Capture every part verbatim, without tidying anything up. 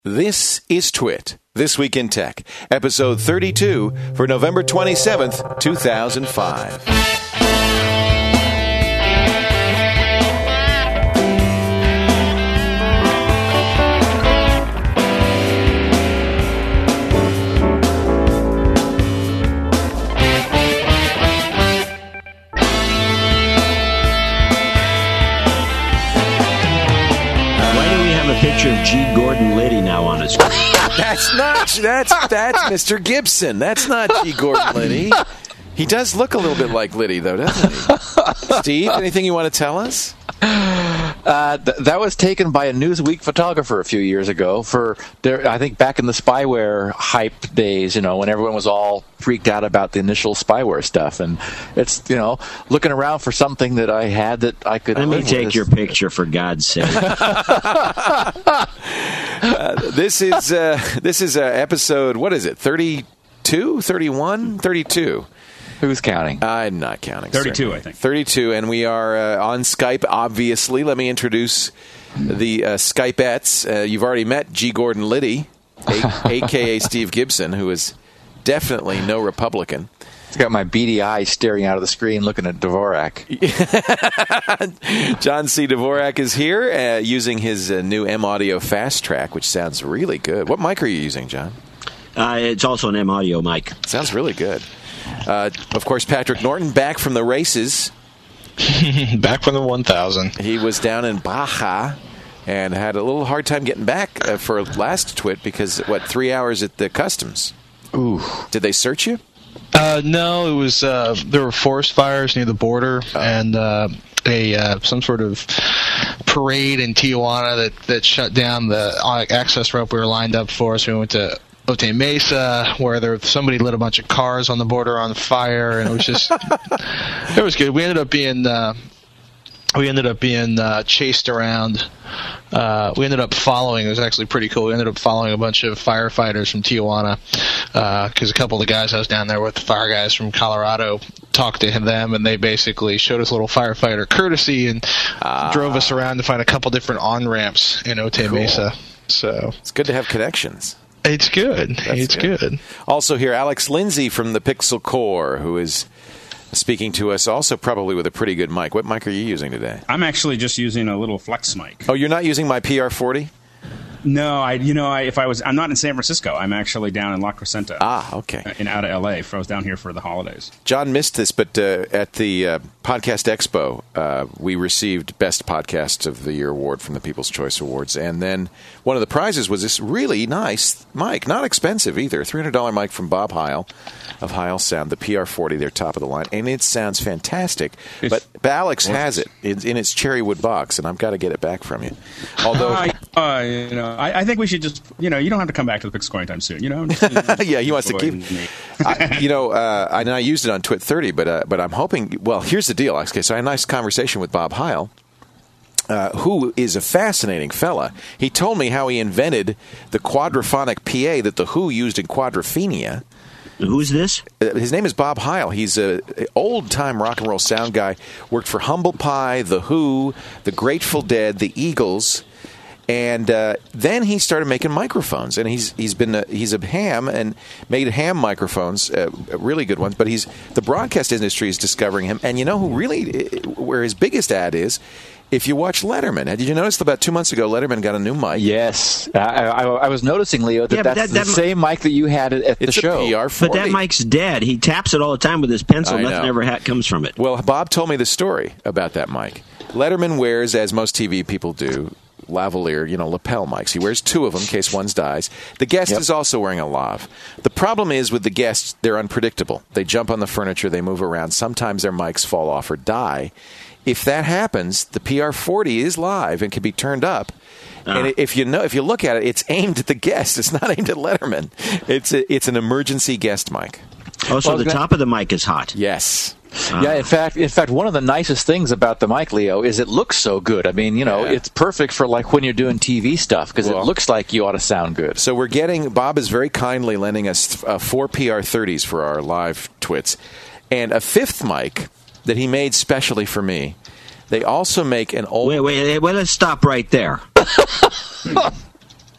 This is Twit, This Week in Tech, episode thirty-two for November twenty-seventh, two thousand five. Picture of G. Gordon Liddy now on his screen. That's not, that's, that's Mister Gibson. That's not G. Gordon Liddy. He does look a little bit like Liddy, though, doesn't he? Steve, anything you want to tell us? Uh, th- that was taken by a Newsweek photographer a few years ago for, their, I think, back in the spyware hype days, you know, when everyone was all freaked out about the initial spyware stuff. And it's, you know, looking around for something that I had that I could... Let me take your picture, for God's sake. uh, this is, uh, this is uh, episode, what is it, thirty-two, thirty-one, thirty-two? Who's counting? I'm not counting. thirty-two, certainly. I think. thirty-two, and we are uh, on Skype, obviously. Let me introduce the uh, Skypeettes. Uh, you've already met G. Gordon Liddy, a- a k a. Steve Gibson, who is definitely no Republican. He's got my beady eyes staring out of the screen looking at Dvorak. John C. Dvorak is here uh, using his uh, new M-Audio Fast Track, which sounds really good. What mic are you using, John? Uh, it's also an M-Audio mic. Sounds really good. Uh, of course, Patrick Norton, back from the races. Back from the one thousand. He was down in Baja and had a little hard time getting back uh, for last Twit because, what, three hours at the customs? Ooh. Did they search you? Uh, no, it was uh, there were forest fires near the border, oh. and uh, a uh, some sort of parade in Tijuana that, that shut down the uh, access rope we were lined up for. So we went to Otay Mesa, where there somebody lit a bunch of cars on the border on fire, and it was just it was good. We ended up being uh, we ended up being uh, chased around. Uh, we ended up following. It was actually pretty cool. We ended up following a bunch of firefighters from Tijuana because uh, a couple of the guys I was down there with, the fire guys from Colorado, talked to them, and they basically showed us a little firefighter courtesy and uh, drove us around to find a couple different on ramps in Otay cool. Mesa. So it's good to have connections. It's good. That's it's good. good. Also here, Alex Lindsay from the Pixel Core, who is speaking to us, also probably with a pretty good mic. What mic are you using today? I'm actually just using a little flex mic. Oh, you're not using my P R forty? No, I. You know, I, if I was, I'm not in San Francisco. I'm actually down in La Crescenta. Ah, okay. In out of L A. I was down here for the holidays. John missed this, but uh, at the uh, Podcast Expo, uh, we received Best Podcast of the Year award from the People's Choice Awards, and then one of the prizes was this really nice mic, not expensive either, three hundred dollars mic from Bob Heil of Heil Sound, the P R forty, they're top of the line, and it sounds fantastic. But, but Alex has it in, in its cherry wood box, and I've got to get it back from you. Although, uh, uh, you know, I, I think we should just, you know, you don't have to come back to the Pixel Core anytime soon. You know, just, you know yeah, he wants to keep. I, you know, uh, I, I used it on Twit thirty, but uh, but I'm hoping. Well, here's the deal. Okay, so I had a nice conversation with Bob Heil. Uh, who is a fascinating fella. He told me how he invented the quadraphonic P A that the Who used in Quadrophenia. Who's this? Uh, his name is Bob Heil. He's an old-time rock and roll sound guy. Worked for Humble Pie, The Who, The Grateful Dead, The Eagles, and uh, then he started making microphones. And he's he's been a, he's a ham and made ham microphones, uh, really good ones. But he's the broadcast industry is discovering him. And you know who really where his biggest ad is? If you watch Letterman, did you notice about two months ago Letterman got a new mic? Yes. I, I, I was noticing, Leo, that yeah, that's that, the that, same mic that you had at the it's show. A P R forty. But that mic's dead. He taps it all the time with his pencil. I Nothing know. ever ha- comes from it. Well, Bob told me the story about that mic. Letterman wears, as most T V people do, lavalier, you know, lapel mics. He wears two of them in case one dies. The guest Yep. is also wearing a lav. The problem is with the guests, they're unpredictable. They jump on the furniture, they move around. Sometimes their mics fall off or die. If that happens, the P R forty is live and can be turned up. Uh. And if you know, if you look at it, it's aimed at the guest. It's not aimed at Letterman. It's a, it's an emergency guest mic. Oh, so well, the gonna... top of the mic is hot. Yes. Uh. Yeah, in fact, in fact, one of the nicest things about the mic, Leo, is it looks so good. I mean, you know, yeah. it's perfect for like when you're doing T V stuff because well, it looks like you ought to sound good. So we're getting Bob is very kindly lending us uh, four P R thirties for our live twits, and a fifth mic that he made specially for me. They also make an old... Wait, wait, wait, let's stop right there.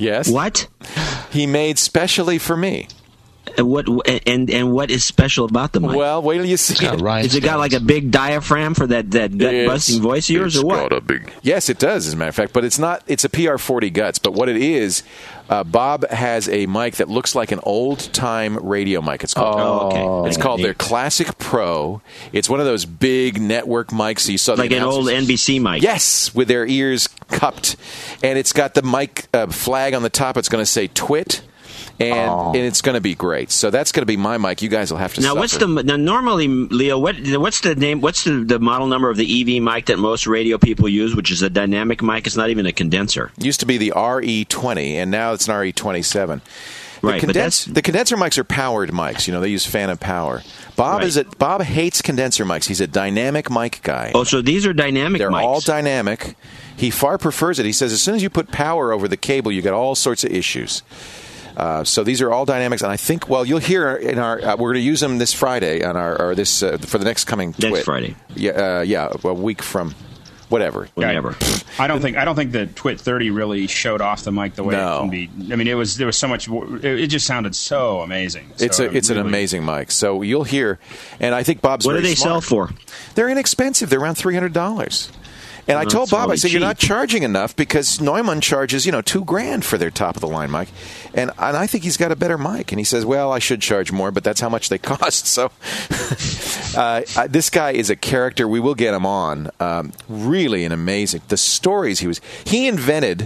Yes. What? He made specially for me. And what and and what is special about the mic? Well, wait till you see it. Is it got like a big diaphragm for that, that gut busting voice of yours, or what? Got a big... Yes, it does, as a matter of fact. But it's not. It's a P R forty Guts. But what it is, uh, Bob has a mic that looks like an old time radio mic. It's called. Oh, okay. It's called their Classic Pro. It's one of those big network mics you saw. Like the an old N B C mic. Yes, with their ears cupped, and it's got the mic uh, flag on the top. It's going to say "Twit." And, oh. and it's going to be great. So that's going to be my mic. You guys will have to. Now, suffer. what's the now? Normally, Leo, what what's the name? What's the, the model number of the E V mic that most radio people use, which is a dynamic mic? It's not even a condenser. It used to be the R E twenty, and now it's an R E twenty-seven. The Right, condens- but that's... the condenser mics are powered mics. You know, they use phantom power. Bob Right. is a Bob hates condenser mics. He's a dynamic mic guy. Oh, so these are dynamic They're mics. all dynamic. He far prefers it. He says as soon as you put power over the cable, you get all sorts of issues. Uh, so these are all dynamics, and I think, well, you'll hear in our, uh, we're going to use them this Friday on our, or this, uh, for the next coming Next Twit. Friday. Yeah, uh, yeah, a week from whatever. Whatever. I don't think I don't think the Twit thirty really showed off the mic the way No. it can be. I mean, it was there was so much. It, it just sounded so amazing. It's So a, it's really, an amazing mic. So you'll hear, and I think Bob's What do very they sell smart. for? They're inexpensive. They're around three hundred dollars. And I Well, told that's Bob, I probably said, you're not cheap. charging enough because Neumann charges, you know, two grand for their top of the line mic. And, and I think he's got a better mic. And he says, well, I should charge more, but that's how much they cost. So uh, uh, this guy is a character. We will get him on. Um, really an amazing. The stories he was, he invented.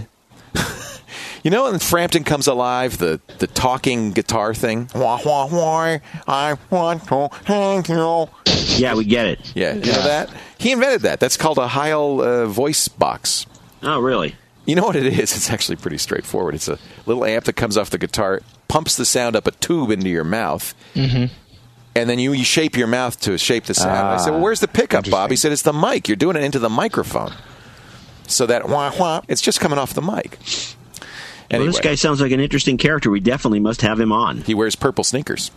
You know, when Frampton Comes Alive, the, the talking guitar thing? Wah, wah, wah, I want to thank you. Yeah, we get it. Yeah, you know that? He invented that. That's called a Heil uh, voice box. Oh, really? You know what it is? It's actually pretty straightforward. It's a little amp that comes off the guitar, pumps the sound up a tube into your mouth, Mm-hmm. and then you, you shape your mouth to shape the sound. I said, well, where's the pickup, Bob? He said, it's the mic. You're doing it into the microphone. So that wah, wah, it's just coming off the mic. Anyway, Well, this guy sounds like an interesting character. We definitely must have him on. he wears purple sneakers.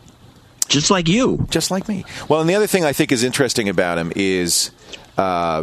Just like you. Just like me. Well, and the other thing I think is interesting about him is uh,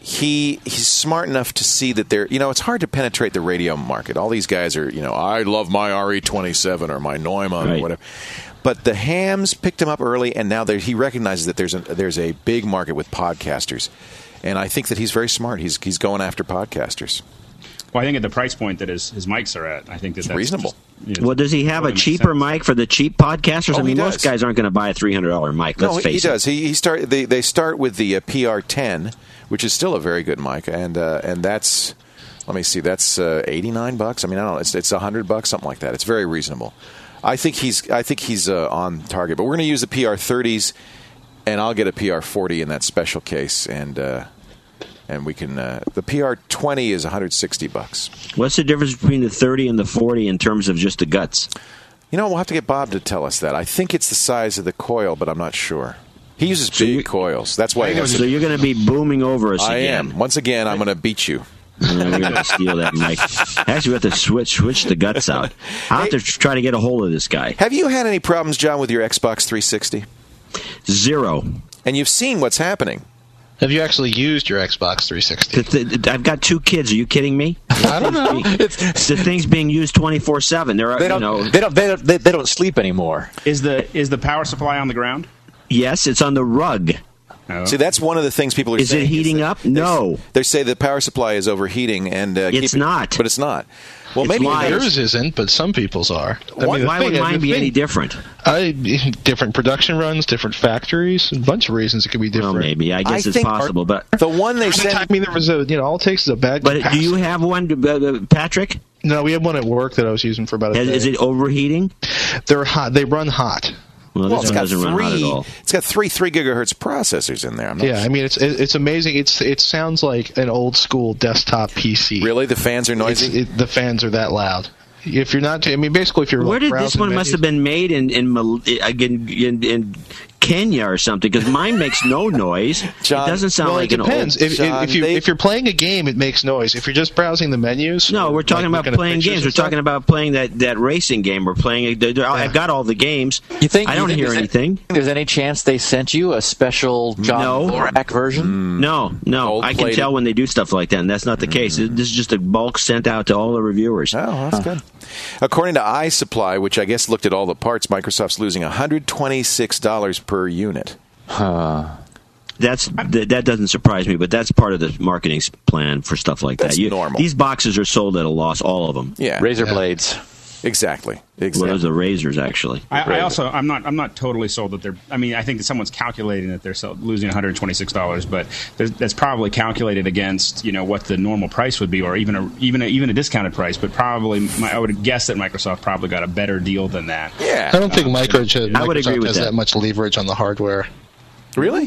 he he's smart enough to see that there. You know, it's hard to penetrate the radio market. All these guys are, you know, I love my R E twenty-seven or my Neumann Right. or whatever. But the hams picked him up early, and now there- he recognizes that there's a, there's a big market with podcasters, and I think that he's very smart. He's he's going after podcasters. Well, I think at the price point that his, his mics are at, I think that It's that's reasonable. just, you know, Well, does he have a totally makes cheaper sense. mic for the cheap podcasters? Oh, I mean, he most does. guys aren't going to buy a three hundred dollars mic. Let's no, face he it. does. He, he start. They, they start with the uh, P R ten, which is still a very good mic, and uh, and that's. Let me see. That's uh, eighty-nine bucks. I mean, I don't know. It's it's a hundred bucks, something like that. It's very reasonable. I think he's. I think he's uh, on target. But we're going to use the P R thirties, and I'll get a P R forty in that special case, and uh, and we can. Uh, the P R twenty is one hundred sixty bucks. What's the difference between the thirty and the forty in terms of just the guts? You know, we'll have to get Bob to tell us that. I think it's the size of the coil, but I'm not sure. He uses So big you- coils. That's why. He has So you're going to be booming over us I again. am. Once again, I'm going to beat you. And then we're going to steal that mic. Actually, we have to switch switch the guts out. I'll have to try to get a hold of this guy. Have you had any problems, John, with your Xbox three sixty? Zero. And you've seen what's happening. Have you actually used your Xbox three sixty? The- the- I've got two kids. Are you kidding me? I don't know. The thing's being used twenty-four seven. There are, They you don't. know, They don't. They don't. They, they don't sleep anymore. Is the is the power supply on the ground? yes, it's on the rug. No. See, that's one of the things people are Is saying. it heating that up? they- No. They say the power supply is overheating, and uh, It's keep it- not. But it's not. Well, It's maybe it lies. is. Yours isn't, but some people's are. I Why- the Why would thing- mine the be thing- any different? I, different production runs, different factories, a bunch of reasons it could be Well, different. maybe. I guess I it's think- possible. But The one they I sent. mean, there was a, you know, all it takes is a bad but do capacity. you have one, uh, uh, Patrick? No, we have one at work that I was using for about a Is, day. is it overheating? They're hot. They run hot. Well, Well, this it's one got doesn't run hot at three. all. It's got three three gigahertz processors in there. I'm not Yeah, sure. I mean, it's it, it's amazing. It's it sounds like an old school desktop P C. Really, the fans are It's, noisy. it, the fans are that loud. If you're not, I mean, basically, if you're Where like did this browsing one must menus- have been made in in Mal- in, in, in Kenya or something, because mine makes no noise. John, it doesn't sound well, like it depends. an old... If, John, if, you, they- if you're playing a game, it makes noise. If you're just browsing the menus... No, we're talking like about looking at playing pictures games. and We're stuff. talking about playing that, that racing game. We're playing... I've got all the games. You think I you don't think hear there's anything. Any, there's any chance they sent you a special John No. Dvorak version? No, no. Gold I can plated. tell when they do stuff like that, and that's not the case. This is just a bulk sent out to all the reviewers. Oh, that's good. According to iSupply, which I guess looked at all the parts, Microsoft's losing one hundred twenty-six dollars per unit. That's that, that doesn't surprise me, but that's part of the marketing s- plan for stuff like That's that. You, normal. These boxes are sold at a loss, all of them. Yeah, Razor Yeah. blades. exactly. Well, Exactly. those are razors, actually. I, I also, I'm not, I'm not totally sold that they're. I mean, I think that someone's calculating that they're sell, losing one hundred twenty-six dollars, but there's- that's probably calculated against, you know, what the normal price would be, or even a, even a, even a discounted price. But probably, my, I would guess that Microsoft probably got a better deal than that. Yeah. I don't think Microsoft, I would agree Microsoft with has that. that much leverage on the hardware. Really?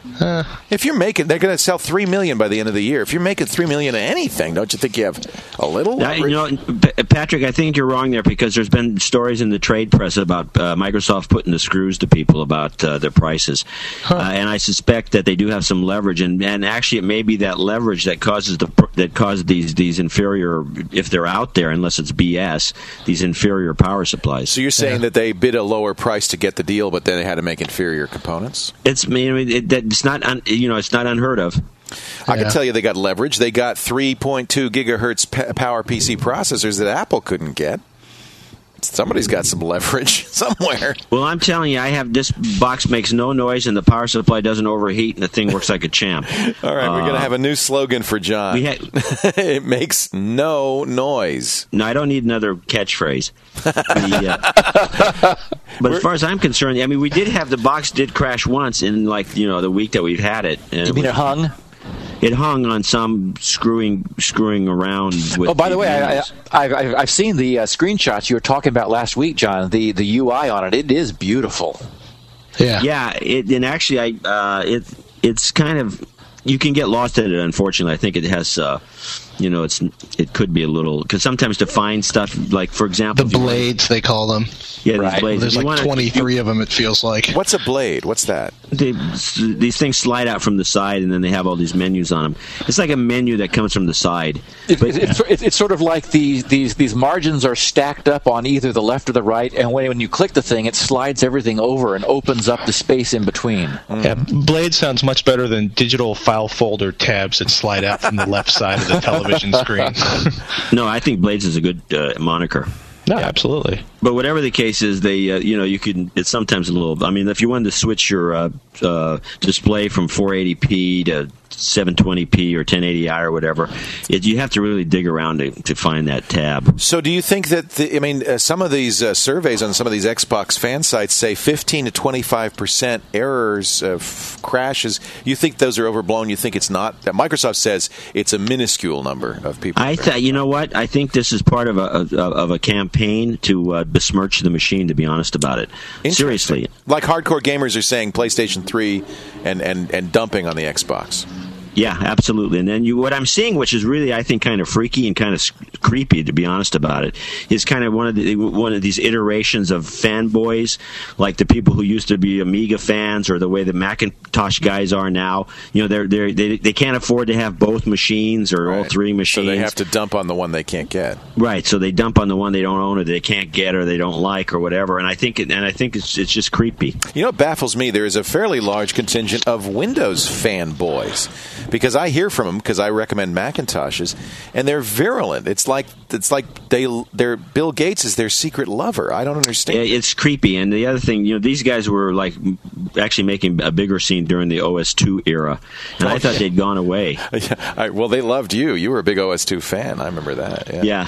If you're making, they're going to sell three million by the end of the year. If you're making three million of anything, don't you think you have a little? Now, you know, P- Patrick, I think you're wrong there, because there's been stories in the trade press about uh, Microsoft putting the screws to people about uh, their prices, uh, and I suspect that they do have some leverage, and, and actually it may be that leverage that causes the pr- that causes these these inferior, if they're out there, unless it's B S, these inferior power supplies. So you're saying that they bid a lower price to get the deal, but then they had to make inferior components? It's I mean, it, that- it's not un, you know it's not unheard of. I can Yeah. tell you they got leverage. They got three point two gigahertz p- power P C processors that Apple couldn't get. Somebody's got some leverage somewhere. Well, I'm telling you, I have this box makes no noise, and the power supply doesn't overheat, and the thing works like a champ. All right, we're going to Uh, have a new slogan for John. We had- It makes no noise. No, I don't need another catchphrase. The, uh, but as far as I'm concerned, I mean, we did have the box did crash once in like you know the week that we've had it. And You mean was- it hung? It hung on some screwing screwing around. With Oh, by the way, I, I, menus. I've, I've I've seen the uh, screenshots you were talking about last week, John. The the U I on it, it is beautiful. Yeah. yeah, it, and actually, I uh, it it's kind of you can get lost in it. Unfortunately, I think it has. Uh, you know, it's it could be a little because sometimes to find stuff like, for example, The if you wanna- blades, they call them. yeah, Right. these blades. There's If you like wanna- twenty-three of them, it feels like. What's a blade? What's that? They, these things slide out from the side, and then they have all these menus on them. It's like a menu that comes from the side. It, But- it, it's, it's, it's sort of like these these these margins are stacked up on either the left or the right, and when when you click the thing, it slides everything over and opens up the space in between. Yeah, Blade sounds much better than digital file folder tabs that slide out from the left side of the television screen. No, I think Blades is a good uh, moniker. No, absolutely. But whatever the case is, they uh, you know you can. It's sometimes a little. I mean, if you wanted to switch your uh, uh, display from four eighty p to seven twenty p or ten eighty i or whatever, it, you have to really dig around to, to find that tab. So do you think that, the, I mean, uh, some of these uh, surveys on some of these Xbox fan sites say fifteen to twenty-five percent errors, uh, f- crashes. You think those are overblown? You think it's not? That Microsoft says it's a minuscule number of people. I th- you know what? I think this is part of a of, of a campaign to uh, besmirch the machine. To be honest about it, seriously. Like hardcore gamers are saying PlayStation three and, and, and dumping on the Xbox. Yeah, absolutely. And then you, what I'm seeing, which is really, I think, kind of freaky and kind of s- creepy, to be honest about it, is kind of one of the one of these iterations of fanboys, like the people who used to be Amiga fans, or the way the Macintosh guys are now. You know, they're they're they they can't afford to have both machines or all Right. three machines. So they have to dump on the one they can't get. Right, so they dump on the one they don't own or they can't get or they don't like or whatever. And I think it, and I think it's it's just creepy. You know what baffles me? There is a fairly large contingent of Windows fanboys, because I hear from them because I recommend Macintoshes, and they're virulent. It's like it's like they they're Bill Gates is their secret lover. I don't understand. Yeah, it's creepy. And the other thing, you know, these guys were like actually making a bigger scene during the O S two era, and I thought they'd gone away. Yeah, I, well, they loved you. You were a big O S two fan. I remember that. Yeah. Yeah.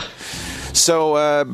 So uh,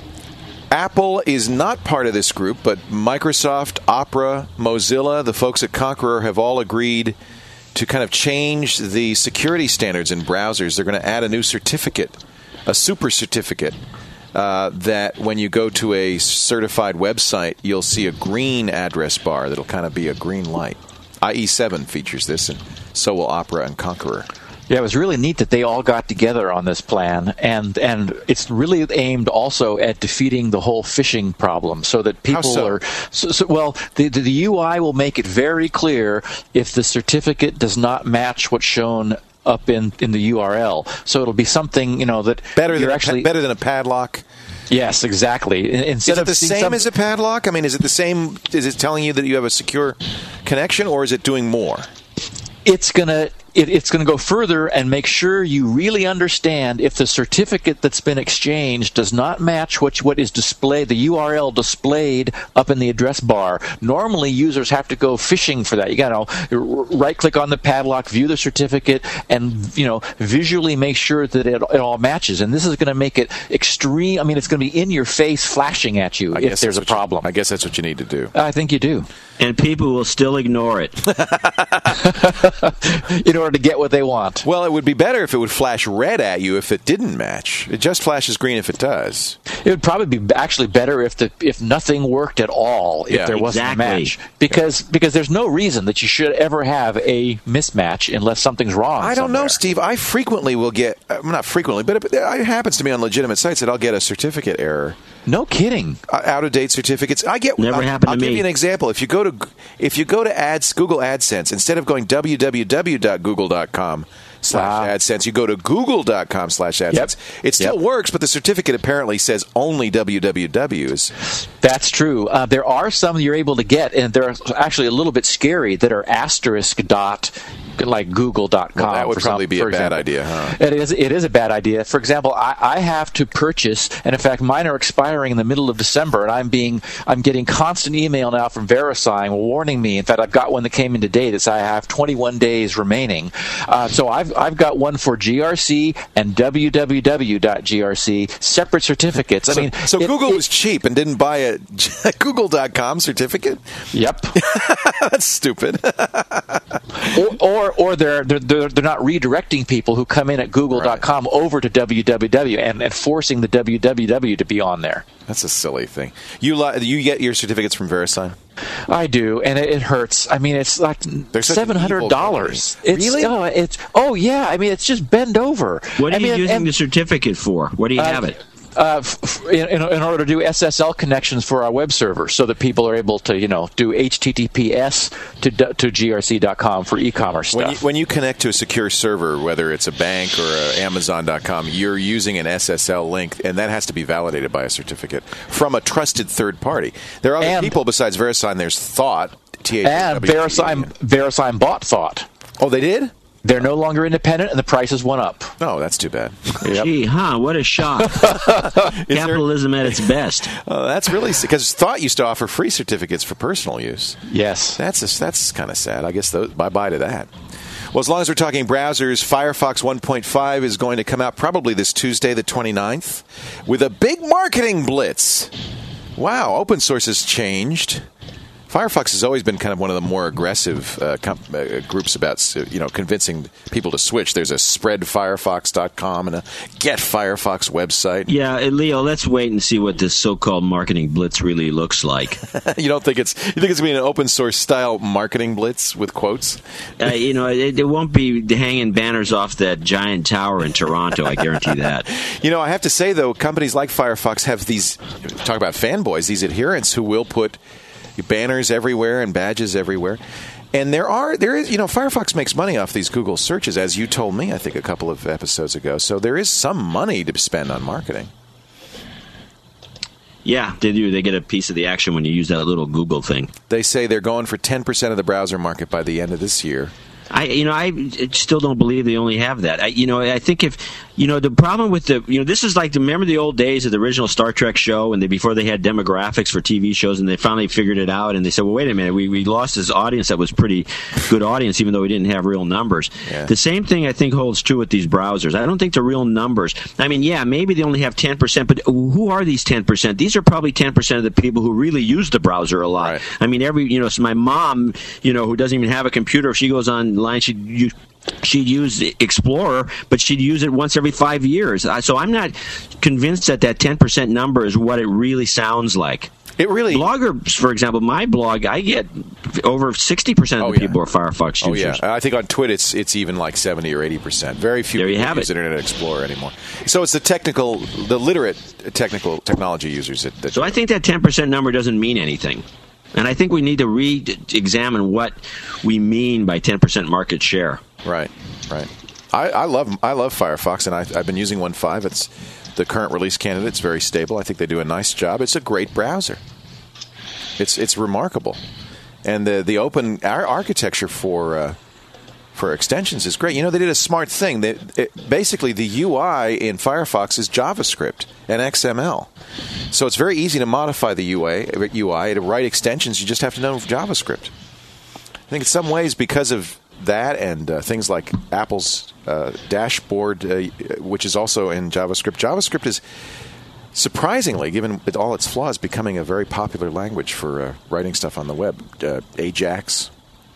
Apple is not part of this group, but Microsoft, Opera, Mozilla, the folks at Conqueror have all agreed to kind of change the security standards in browsers. They're going to add a new certificate, a super certificate, uh, that when you go to a certified website, you'll see a green address bar that'll kind of be a green light. I E seven features this, and so will Opera and Conqueror. Yeah, it was really neat that they all got together on this plan, and and it's really aimed also at defeating the whole phishing problem, so that people How so? are. So, so, well, the, the the U I will make it very clear if the certificate does not match what's shown up in, in the U R L. So it'll be something, you know, that Better you're than actually a, better than a padlock. Yes, exactly. Instead Is it of the seeing same some- as a padlock? I mean, is it the same? Is it telling you that you have a secure connection, or is it doing more? It's gonna it, it's gonna go further and make sure you really understand if the certificate that's been exchanged does not match what what is displayed, the U R L displayed up in the address bar. Normally, users have to go fishing for that. You gotta right click on the padlock, view the certificate, and you know visually make sure that it, it all matches. And this is going to make it extreme. I mean, it's going to be in your face, flashing at you I if guess there's a that's what you- problem. I guess that's what you need to do. I think you do. And people will still ignore it. In order to get what they want. Well, it would be better if it would flash red at you if it didn't match. It just flashes green if it does. It would probably be actually better if the if nothing worked at all, if Yeah, there wasn't exactly. a match. Because because there's no reason that you should ever have a mismatch unless something's wrong. I don't know, somewhere. Steve. I frequently will get, uh, not frequently, but it, it happens to me on legitimate sites that I'll get a certificate error. No kidding. Uh, out-of-date certificates. I get. Never I'll, happened to I'll me. give you an example. If you go to if you go to ads Google AdSense, instead of going w w w dot google dot com slash Wow. AdSense, you go to google dot com slash AdSense. Yep. It still Yep. works, but the certificate apparently says only wwws. That's true. Uh, there are some you're able to get, and they're actually a little bit scary, that are asterisk dot like google dot com. Well, that would for probably some- be for a bad example. idea, huh? It is. It is a bad idea. For example, I, I have to purchase, and in fact, mine are expiring in the middle of December, and I'm being, I'm getting constant email now from VeriSign warning me. In fact, I've got one that came in today that says I have twenty-one days remaining. Uh, so I've I've got one for G R C and w w w dot g r c, separate certificates. I So, mean, so it- Google it- was cheap and didn't buy a google dot com certificate? Yep. That's stupid. or, or or they're, they're they're they're not redirecting people who come in at google dot com over to www and, and forcing the www to be on there. That's a silly thing. You li- you get your certificates from VeriSign? I do, and it, it hurts. I mean, it's like They're such an seven hundred dollars. evil It's company. oh, it's oh yeah. I mean, it's just bend over. What are I you mean, using and- the certificate for? What do you Uh, have it? Uh, f- f- in, in in order to do S S L connections for our web server, so that people are able to, you know, do H T T P S to d- to G R C dot com for e-commerce When you, stuff. when you connect to a secure server, whether it's a bank or a Amazon dot com, you're using an S S L link, and that has to be validated by a certificate from a trusted third party. There are other And- people besides VeriSign. There's Thought. T H O and W. VeriSign VeriSign bought Thought. Oh, they did? They're no longer independent, and the prices went up. Oh, that's too bad. Yep. Gee, huh? What a shock. Capitalism at its best. Oh, that's really because Thought used to offer free certificates for personal use. Yes. That's a, that's kind of sad. I guess those, bye-bye to that. Well, as long as we're talking browsers, Firefox one point five is going to come out probably this Tuesday, the twenty-ninth, with a big marketing blitz. Wow, open source has changed. Firefox has always been kind of one of the more aggressive uh, com- uh, groups about uh, you know convincing people to switch. There's a spread firefox dot com and a Get Firefox website. Yeah, uh, Leo, let's wait and see what this so-called marketing blitz really looks like. You don't think it's you think it's going to be an open source style marketing blitz with quotes? Uh, you know, it, it won't be hanging banners off that giant tower in Toronto, I guarantee that. You know, I have to say, though, companies like Firefox have these, talk about fanboys, these adherents who will put banners everywhere and badges everywhere. And there are, there is, you know, Firefox makes money off these Google searches, as you told me, I think, a couple of episodes ago. So there is some money to spend on marketing. Yeah, they do. They get a piece of the action when you use that little Google thing. They say they're going for ten percent of the browser market by the end of this year. I, you know, I still don't believe they only have that. I, you know, I think if, you know, the problem with the, you know, this is like, remember the old days of the original Star Trek show, and they, before they had demographics for T V shows, and they finally figured it out, and they said, well, wait a minute, we, we lost this audience that was pretty good audience, even though we didn't have real numbers. Yeah. The same thing I think holds true with these browsers. I don't think the real numbers. I mean, yeah, maybe they only have ten percent, but who are these ten percent? These are probably ten percent of the people who really use the browser a lot. Right. I mean, every, you know, so my mom, you know, who doesn't even have a computer, if she goes online, she'd use She'd use Explorer, but she'd use it once every five years. So I'm not convinced that that ten percent number is what it really sounds like. It really bloggers, for example, my blog, I get over sixty percent of Oh, the yeah. people are Firefox Oh users. yeah, I think on Twitter it's it's even like seventy or eighty percent. Very few There you people have use it. Internet Explorer anymore. So it's the technical, the literate technical technology users that. that So I think that ten percent number doesn't mean anything. And I think we need to re-examine what we mean by ten percent market share. Right, right. I, I love I love Firefox, and I, I've been using one point five. It's the current release candidate. It's very stable. I think they do a nice job. It's a great browser. It's it's remarkable, and the the open our architecture for uh, for extensions is great. You know, they did a smart thing. They, it, basically, the U I in Firefox is JavaScript and X M L, so it's very easy to modify the U I. U I to write extensions, you just have to know JavaScript. I think in some ways, because of that and uh, things like Apple's uh, dashboard, uh, which is also in JavaScript, JavaScript is surprisingly, given with all its flaws, becoming a very popular language for uh, writing stuff on the web. Uh, Ajax.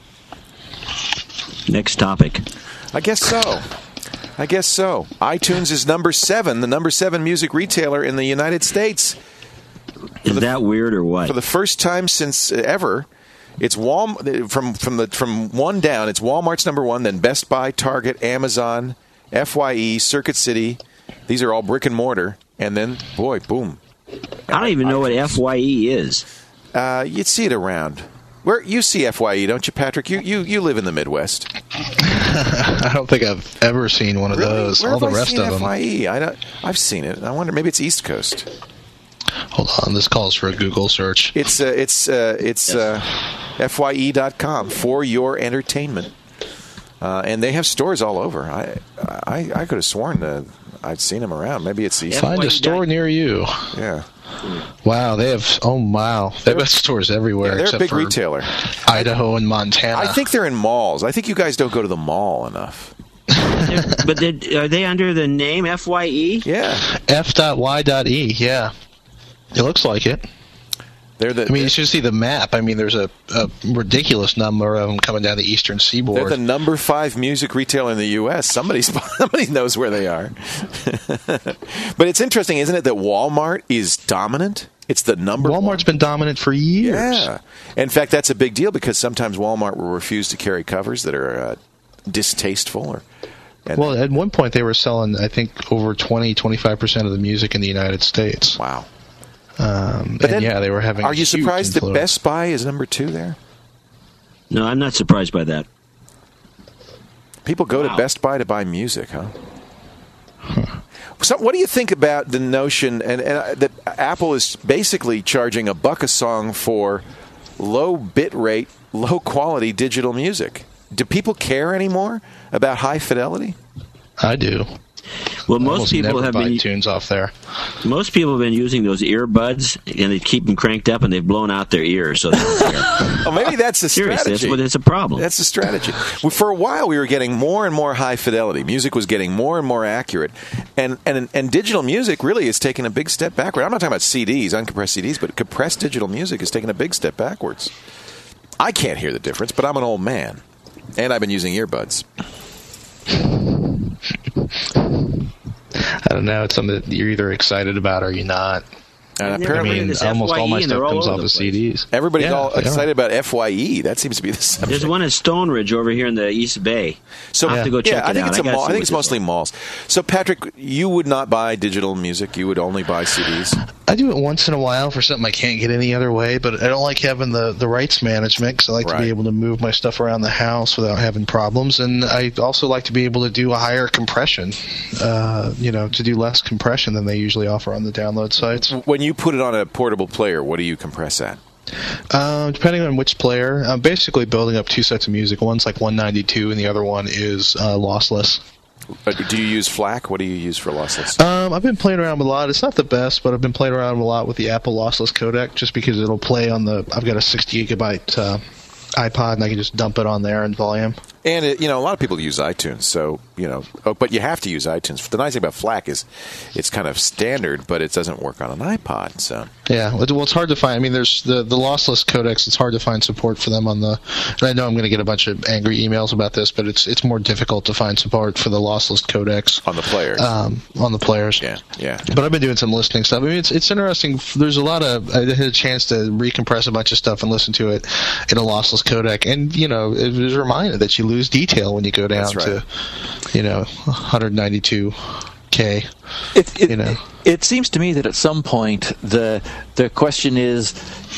Next topic. I guess so. I guess so. iTunes is number seven, the number seven music retailer in the United States. Is that weird or what? For the first time since ever, it's Wal from from the from one down. It's Walmart's number one, then Best Buy, Target, Amazon, F Y E, Circuit City. These are all brick and mortar, and then boy, boom! I don't even know what F Y E is. Uh, you'd see it around. Where you see F Y E, don't you, Patrick? You you you live in the Midwest. I don't think I've ever seen one of Really? those. Where All the have I rest seen of them. F Y E? I don't, I've seen it. I wonder. Maybe it's East Coast. Hold on, this calls for a Google search. It's uh, it's uh, it's uh, F Y E dot com for your entertainment, uh, and they have stores all over. I I, I could have sworn that I'd seen them around. Maybe it's East. Find a store near you. Yeah, Wow, they have. Oh wow, they have stores everywhere. yeah they're a except big for retailer. Idaho and Montana. I think they're in malls. I think you guys don't go to the mall enough. But they, are they under the name F Y E? Yeah, F Y E. Yeah, it looks like it. they're the. I mean, you should see the map. I mean, there's a, a ridiculous number of them coming down the eastern They're seaboard. the number five music retailer in the U S Somebody, somebody knows where they are. But it's interesting, isn't it, that Walmart is dominant? It's the number one. Walmart's been dominant for years. Yeah. In fact, that's a big deal because sometimes Walmart will refuse to carry covers that are uh, distasteful. Or, and Well, at one point they were selling, I think, over twenty, twenty-five percent of the music in the United States. wow. Um, But and then, yeah, they were having. Are a you huge surprised influence. that Best Buy is number two there? No, I'm not surprised by that. People go Wow. to Best Buy to buy music, huh? So, what do you think about the notion and, and uh, that Apple is basically charging a buck a song for low bit rate, low quality digital music? Do people care anymore about high fidelity? I do. Well, I most almost people never have buy been tunes off there. most people have been using those earbuds, and they keep them cranked up, and they've blown out their ears. So they don't care. Oh, maybe that's the Seriously, strategy. that's what it's a problem. That's the strategy. Well, for a while, we were getting more and more high fidelity. Music was getting more and more accurate, and and and digital music really is taking a big step backward. I'm not talking about C Ds, uncompressed C Ds, but compressed digital music is taking a big step backwards. I can't hear the difference, but I'm an old man, and I've been using earbuds. I don't know. It's something that you're either excited about or you're not. And I've never I apparently, heard of mean, this almost F Y E, all my and they're stuff all comes over off the of place. C Ds. everybody's Yeah, all they are. excited about F Y E. That seems to be the subject. There's one in Stone Ridge over here in the East Bay. So I'll have to go check yeah, I it think out. it's a I gotta mall. I see think what it's this mostly is. malls. So Patrick, you would not buy digital music. You would only buy C Ds. I do it once in a while for something I can't get any other way, but I don't like having the, the rights management because I like Right. to be able to move my stuff around the house without having problems, and I also like to be able to do a higher compression, uh, you know, to do less compression than they usually offer on the download sites. When you put it on a portable player, what do you compress at? Uh, depending on which player, I'm basically building up two sets of music. One's like one ninety-two, and the other one is uh, lossless. Uh, do you use FLAC? What do you use for lossless? Um, I've been playing around with a lot. It's not the best, but I've been playing around a lot with the Apple lossless codec just because it'll play on the. I've got a sixty gigabyte uh, iPod, and I can just dump it on there in volume. And, it, you know, a lot of people use iTunes, so, you know, oh, but you have to use iTunes. The nice thing about FLAC is it's kind of standard, but it doesn't work on an iPod, so. Yeah, well, it's hard to find. I mean, there's the, the lossless codecs, it's hard to find support for them on the, and I know I'm going to get a bunch of angry emails about this, but it's it's more difficult to find support for the lossless codecs. On the players. Um, on the players. Yeah, yeah. But I've been doing some listening stuff. I mean, it's it's interesting. There's a lot of, I had a chance to recompress a bunch of stuff and listen to it in a lossless codec, and, you know, it was a reminder that you lose detail when you go down right. to, you know, one ninety-two K. It, it, you know. it, it seems to me that at some point the the question is,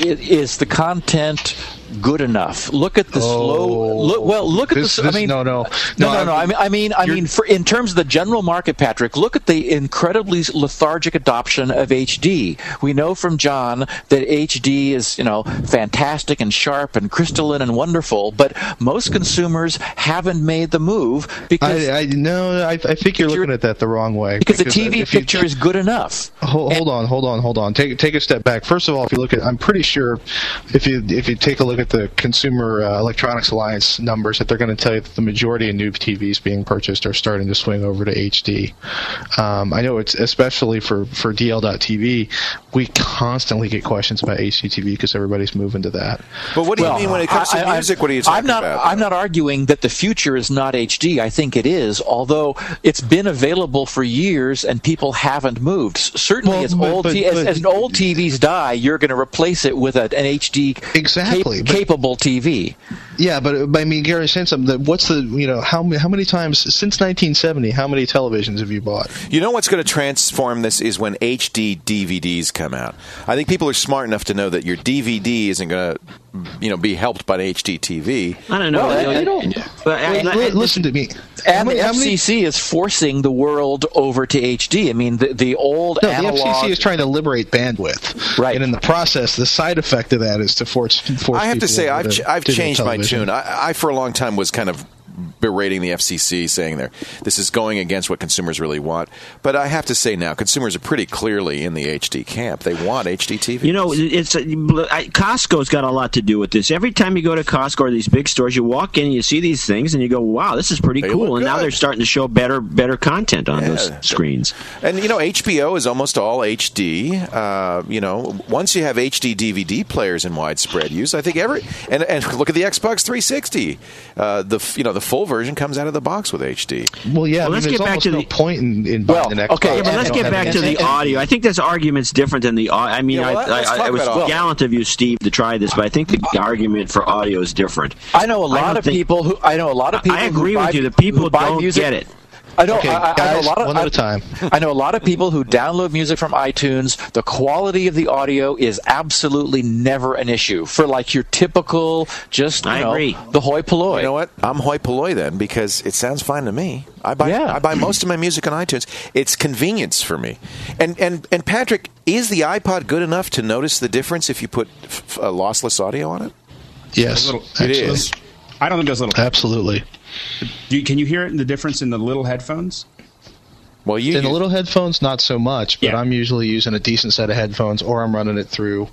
is the content good enough? Look at the oh, slow. Look, well, look at this, the. This, I mean, no, no, no, no. no, no. I mean, I mean, I mean, for, in terms of the general market, Patrick, look at the incredibly lethargic adoption of H D. We know from John that H D is, you know, fantastic and sharp and crystalline and wonderful, but most consumers haven't made the move because. I, I no, I, I think you're looking at that the wrong way. Because, because the T V picture you, is good enough. Hold, hold on, hold on, hold on. Take take a step back. First of all, if you look at, I'm pretty sure if you if you take a look at the Consumer uh, Electronics Alliance numbers, that they're going to tell you that the majority of new T Vs being purchased are starting to swing over to H D. Um, I know it's especially for for D L dot T V. We constantly get questions about H D T V because everybody's moving to that. But what do you well, mean when it comes I, to I, music? What are you talking I'm not, about? I'm not arguing that the future is not H D. I think it is, although it's been available for years and people haven't moved. Certainly, well, as but, old but, t- but, as, as old T Vs die, you're going to replace it with a, an H D exactly, cap- but, capable T V. Yeah, but I mean, Gary, saying something. What's the you know how how many times since nineteen seventy? How many televisions have you bought? You know what's going to transform this is when H D D V Ds come out. I think people are smart enough to know that your D V D isn't going to, you know, be helped by an H D T V. I don't know. Well, I, I don't, but I, Wait, I, li- listen to me. And many, the F C C is forcing the world over to H D. I mean, the, the old no, analog... the F C C is trying to liberate bandwidth, right? And in the process, the side effect of that is to force. force I have to say, I've ch- I've changed television. my tune. I, I for a long time was kind of berating the F C C, saying there this is going against what consumers really want. But I have to say now, consumers are pretty clearly in the H D camp. They want H D T V. You know, it's I, Costco's got a lot to do with this. Every time you go to Costco or these big stores, you walk in and you see these things and you go, "Wow, this is pretty They cool." look And now good. they're starting to show better better content on Yeah. those screens. And, you know, H B O is almost all H D. Uh, you know, once you have H D D V D players in widespread use, I think every and and look at the Xbox three sixty. Uh, the you know the full version comes out of the box with H D. Well, yeah. Well, I mean, let's there's get back almost to no the- point in, in Well, buying an Xbox. okay, Yeah, but and- let's and- get and- back to and- the and- audio. I think this argument's different than the audio. I mean, Yeah, well, I, let's I, talk I was about audio. gallant of you, Steve, to try this, but I think the argument for audio is different. I know a I lot don't of think- people who I know a lot of people. I who agree buy, with you. The people who buy don't music, get it. I know, Okay, I, I guys, know a lot of one at I, a time. I know a lot of people who download music from iTunes. The quality of the audio is absolutely never an issue for like your typical, just you I know, agree. the hoi polloi. You know what? I'm hoi polloi then because it sounds fine to me. I buy Yeah. I buy most of my music on iTunes. It's convenience for me. And and and Patrick, is the iPod good enough to notice the difference if you put f- uh, lossless audio on it? Yes, Little- It absolutely. is. I don't think there's little. Absolutely. Do you, can you hear it in the difference in the little headphones? Well, you In the little headphones, not so much, but Yeah. I'm usually using a decent set of headphones, or I'm running it through,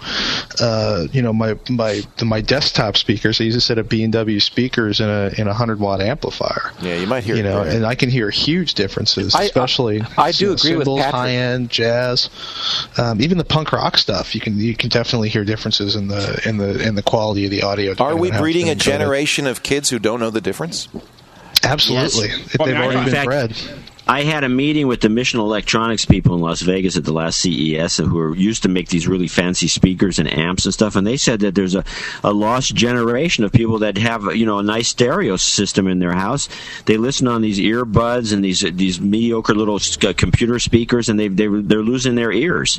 uh, you know, my my my desktop speakers. I use a set of B and W speakers in a in a hundred watt amplifier. Yeah, you might hear You it know, there. and I can hear huge differences, I- I- especially. I do you know, agree with cymbals, Patrick. high end jazz, um, even the punk rock stuff. You can you can definitely hear differences in the in the in the quality of the audio. Are depending we on how breeding a it's been encoded. generation of kids who don't know the difference? Absolutely, Yes. If Well, I they've mean, I- already in been fact- bred. I had a meeting with the Mission Electronics people in Las Vegas at the last C E S, who are used to make these really fancy speakers and amps and stuff, and they said that there's a, a lost generation of people that have you know a nice stereo system in their house. They listen on these earbuds and these these mediocre little uh, computer speakers, and they they they're losing their ears.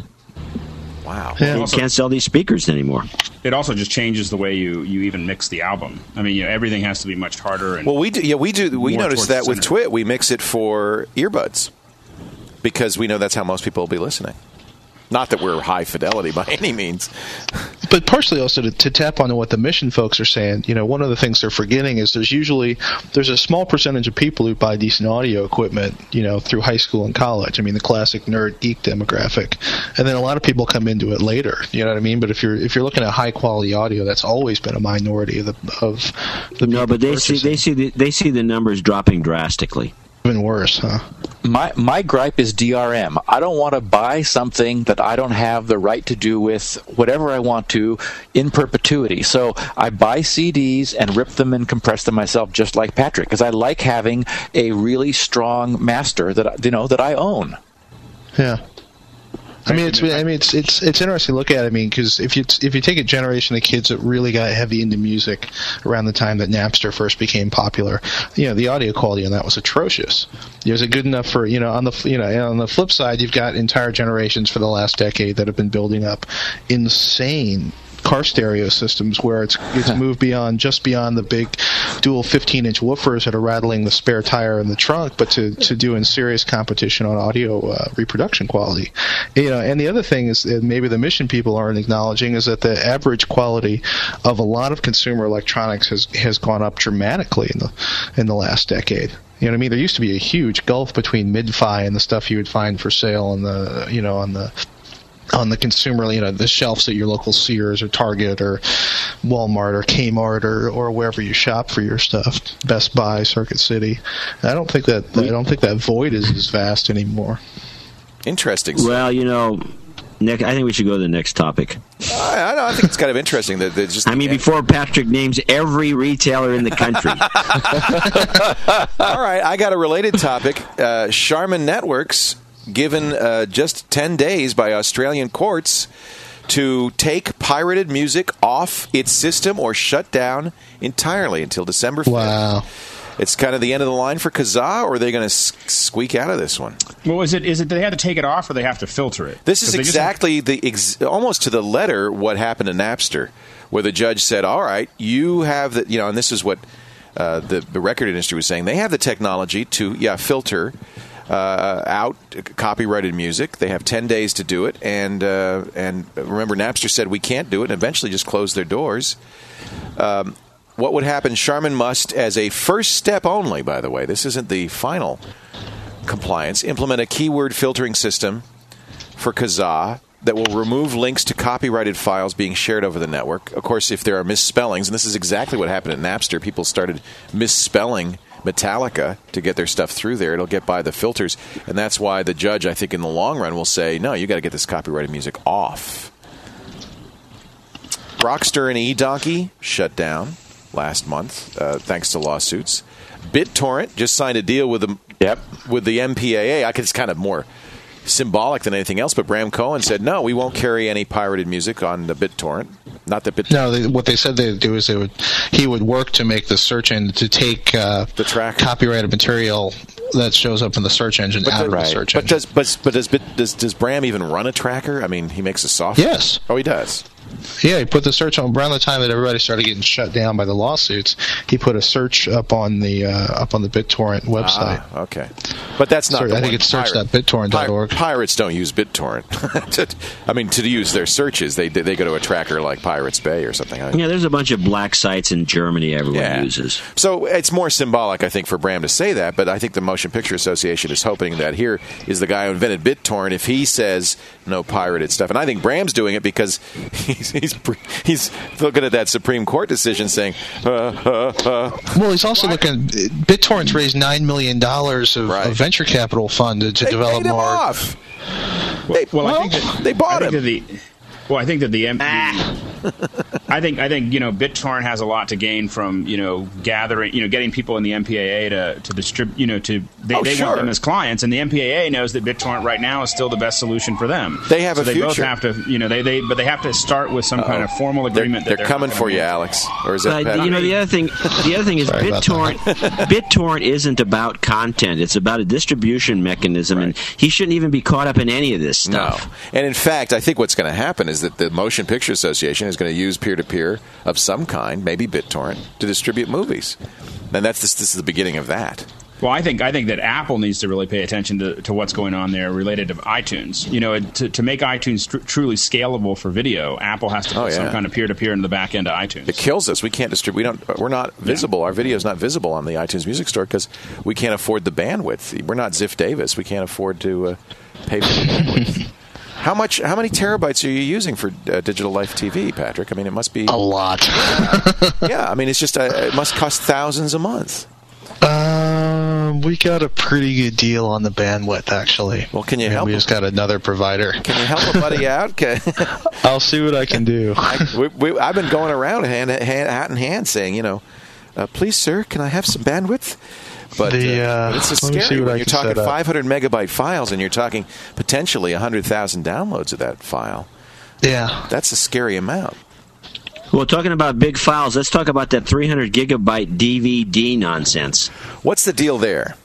Wow. Yeah. You Also- can't sell these speakers anymore. It also just changes the way you, you even mix the album. I mean, you know, everything has to be much harder. And Well, we do. Yeah, we do. We More notice towards that the with center. Twit. We mix it for earbuds because we know that's how most people will be listening. Not that we're high fidelity by any means. but partially also to, to tap on what the Mission folks are saying, you know, one of the things they're forgetting is there's usually there's a small percentage of people who buy decent audio equipment, you know, through high school and college. I mean, the classic nerd geek demographic, and then a lot of people come into it later. You know what I mean? But if you're if you're looking at high quality audio, that's always been a minority of the of the no, but they see they see the, they see the numbers dropping drastically. Even worse, huh? My my gripe is D R M. I don't want to buy something that I don't have the right to do with whatever I want to in perpetuity. So I buy C Ds and rip them and compress them myself, just like Patrick, because I like having a really strong master that you know that I own. Yeah. I mean, it's I mean it's it's it's interesting to look at. I mean, because if you if you take a generation of kids that really got heavy into music around the time that Napster first became popular, you know, the audio quality on that was atrocious. Was it good enough for you know on the you know on the flip side, you've got entire generations for the last decade that have been building up insane car stereo systems where it's it's moved beyond just beyond the big dual fifteen inch woofers that are rattling the spare tire in the trunk, but to, to doing serious competition on audio uh, reproduction quality. You know, and the other thing is that maybe the Mission people aren't acknowledging is that the average quality of a lot of consumer electronics has has gone up dramatically in the in the last decade. You know what I mean? There used to be a huge gulf between mid-fi and the stuff you would find for sale on the you know on the on the consumer, you know, the shelves at your local Sears or Target or Walmart or Kmart or, or wherever you shop for your stuff, Best Buy, Circuit City. I don't think that I don't think that void is as vast anymore. Interesting. Well, you know, Nick, I think we should go to the next topic. I, I, know, I think it's kind of interesting that, that just. I mean, before Patrick names every retailer in the country. All right, I got a related topic. Uh, Charmin Networks given uh, just ten days by Australian courts to take pirated music off its system or shut down entirely until December fifth. Wow. It's kind of the end of the line for Kazaa, or are they going to s- squeak out of this one? Well, is it is it they have to take it off or they have to filter it? This is exactly have- the ex- almost to the letter what happened to Napster, where the judge said, all right, you have the, you know, and this is what uh, the, the record industry was saying, they have the technology to, yeah, filter Uh, out copyrighted music. They have ten days to do it, and uh, and remember, Napster said we can't do it, and eventually just closed their doors. Um, what would happen? Charmin must, as a first step only, by the way, this isn't the final compliance, implement a keyword filtering system for Kazaa that will remove links to copyrighted files being shared over the network. Of course, if there are misspellings, and this is exactly what happened at Napster, people started misspelling Metallica to get their stuff through there. It'll get by the filters, and that's why the judge, I think, in the long run will say, no, you got to get this copyrighted music off. Rockster and eDonkey shut down last month, uh, thanks to lawsuits. BitTorrent just signed a deal with the Yep. with the M P A A. I think it's kind of more symbolic than anything else, but Bram Cohen said, no, we won't carry any pirated music on the BitTorrent. Not that BitTorrent. No, they, what they said they'd do is they would he would work to make the search engine to take uh, The track. copyrighted material that shows up in the search engine But out the- of the right. search But engine. does but, but does, Bit, does does Bram even run a tracker? I mean, he makes a software. Yes. Oh, he does. Yeah, he put the search on around the time that everybody started getting shut down by the lawsuits. He put a search up on the uh, up on the BitTorrent website. Ah, okay. But that's not. Sorry, the I think one. it's search dot Pirate- bittorrent dot org. Pir- Pirates don't use BitTorrent. To- I mean, to use their searches, they they go to a tracker like Pirates Bay or something. Yeah, there's a bunch of black sites in Germany everyone Yeah. uses. So it's more symbolic, I think, for Bram to say that, but I think the Motion Picture Association is hoping that here is the guy who invented BitTorrent. If he says no pirated stuff, and I think Bram's doing it because he's he's, he's looking at that Supreme Court decision saying, uh, uh, uh. Well, he's also looking. BitTorrent's raised nine million dollars of, Right. of venture capital fund to, to They develop paid him more. off. Well, They- well, I well, think that, they bought I think him. that the, well, I think that the, M- the I think I think you know BitTorrent has a lot to gain from you know gathering you know getting people in the M P A A to to distribute you know to they, Oh, they sure. want them as clients, and the M P A A knows that BitTorrent right now is still the best solution for them. They have so a they both future. have to you know they, they but they have to start with some kind of formal They're, agreement. they're that they're coming not for gonna you, move. Alex. Or is that But, Pat? you know, the other thing, the other thing is Sorry about BitTorrent. BitTorrent isn't about content; it's about a distribution mechanism, and he shouldn't even be caught up in any of this No. stuff. And in fact, I think what's going to happen is that the Motion Picture Association is going to use peer-to-peer of some kind, maybe BitTorrent, to distribute movies. And that's this, this is the beginning of that. Well, I think I think that Apple needs to really pay attention to, to what's going on there related to iTunes. You know, to, to make iTunes tr- truly scalable for video, Apple has to put Oh, yeah. some kind of peer-to-peer in the back end of iTunes. It kills us. We can't distribute. We don't. We're not visible. Our video is not visible on the iTunes Music Store because we can't afford the bandwidth. We're not Ziff Davis. We can't afford to uh, pay for the bandwidth. How much? How many terabytes are you using for uh, Digital Life T V, Patrick? I mean, it must be A lot. Yeah, I mean, it's just uh, it must cost thousands a month. Um, we got a pretty good deal on the bandwidth, actually. Well, can you And help? We just got another provider. Can you help a buddy out? Can- I'll see what I can do. I, we, we, I've been going around hand, hand, hat in hand saying, you know, uh, please, sir, can I have some bandwidth? But, The, uh, uh, but it's just let me see scary what when I you're can talking set up. five hundred megabyte files and you're talking potentially one hundred thousand downloads of that file. Yeah. That's a scary amount. Well, talking about big files, let's talk about that three hundred gigabyte D V D nonsense. What's the deal there?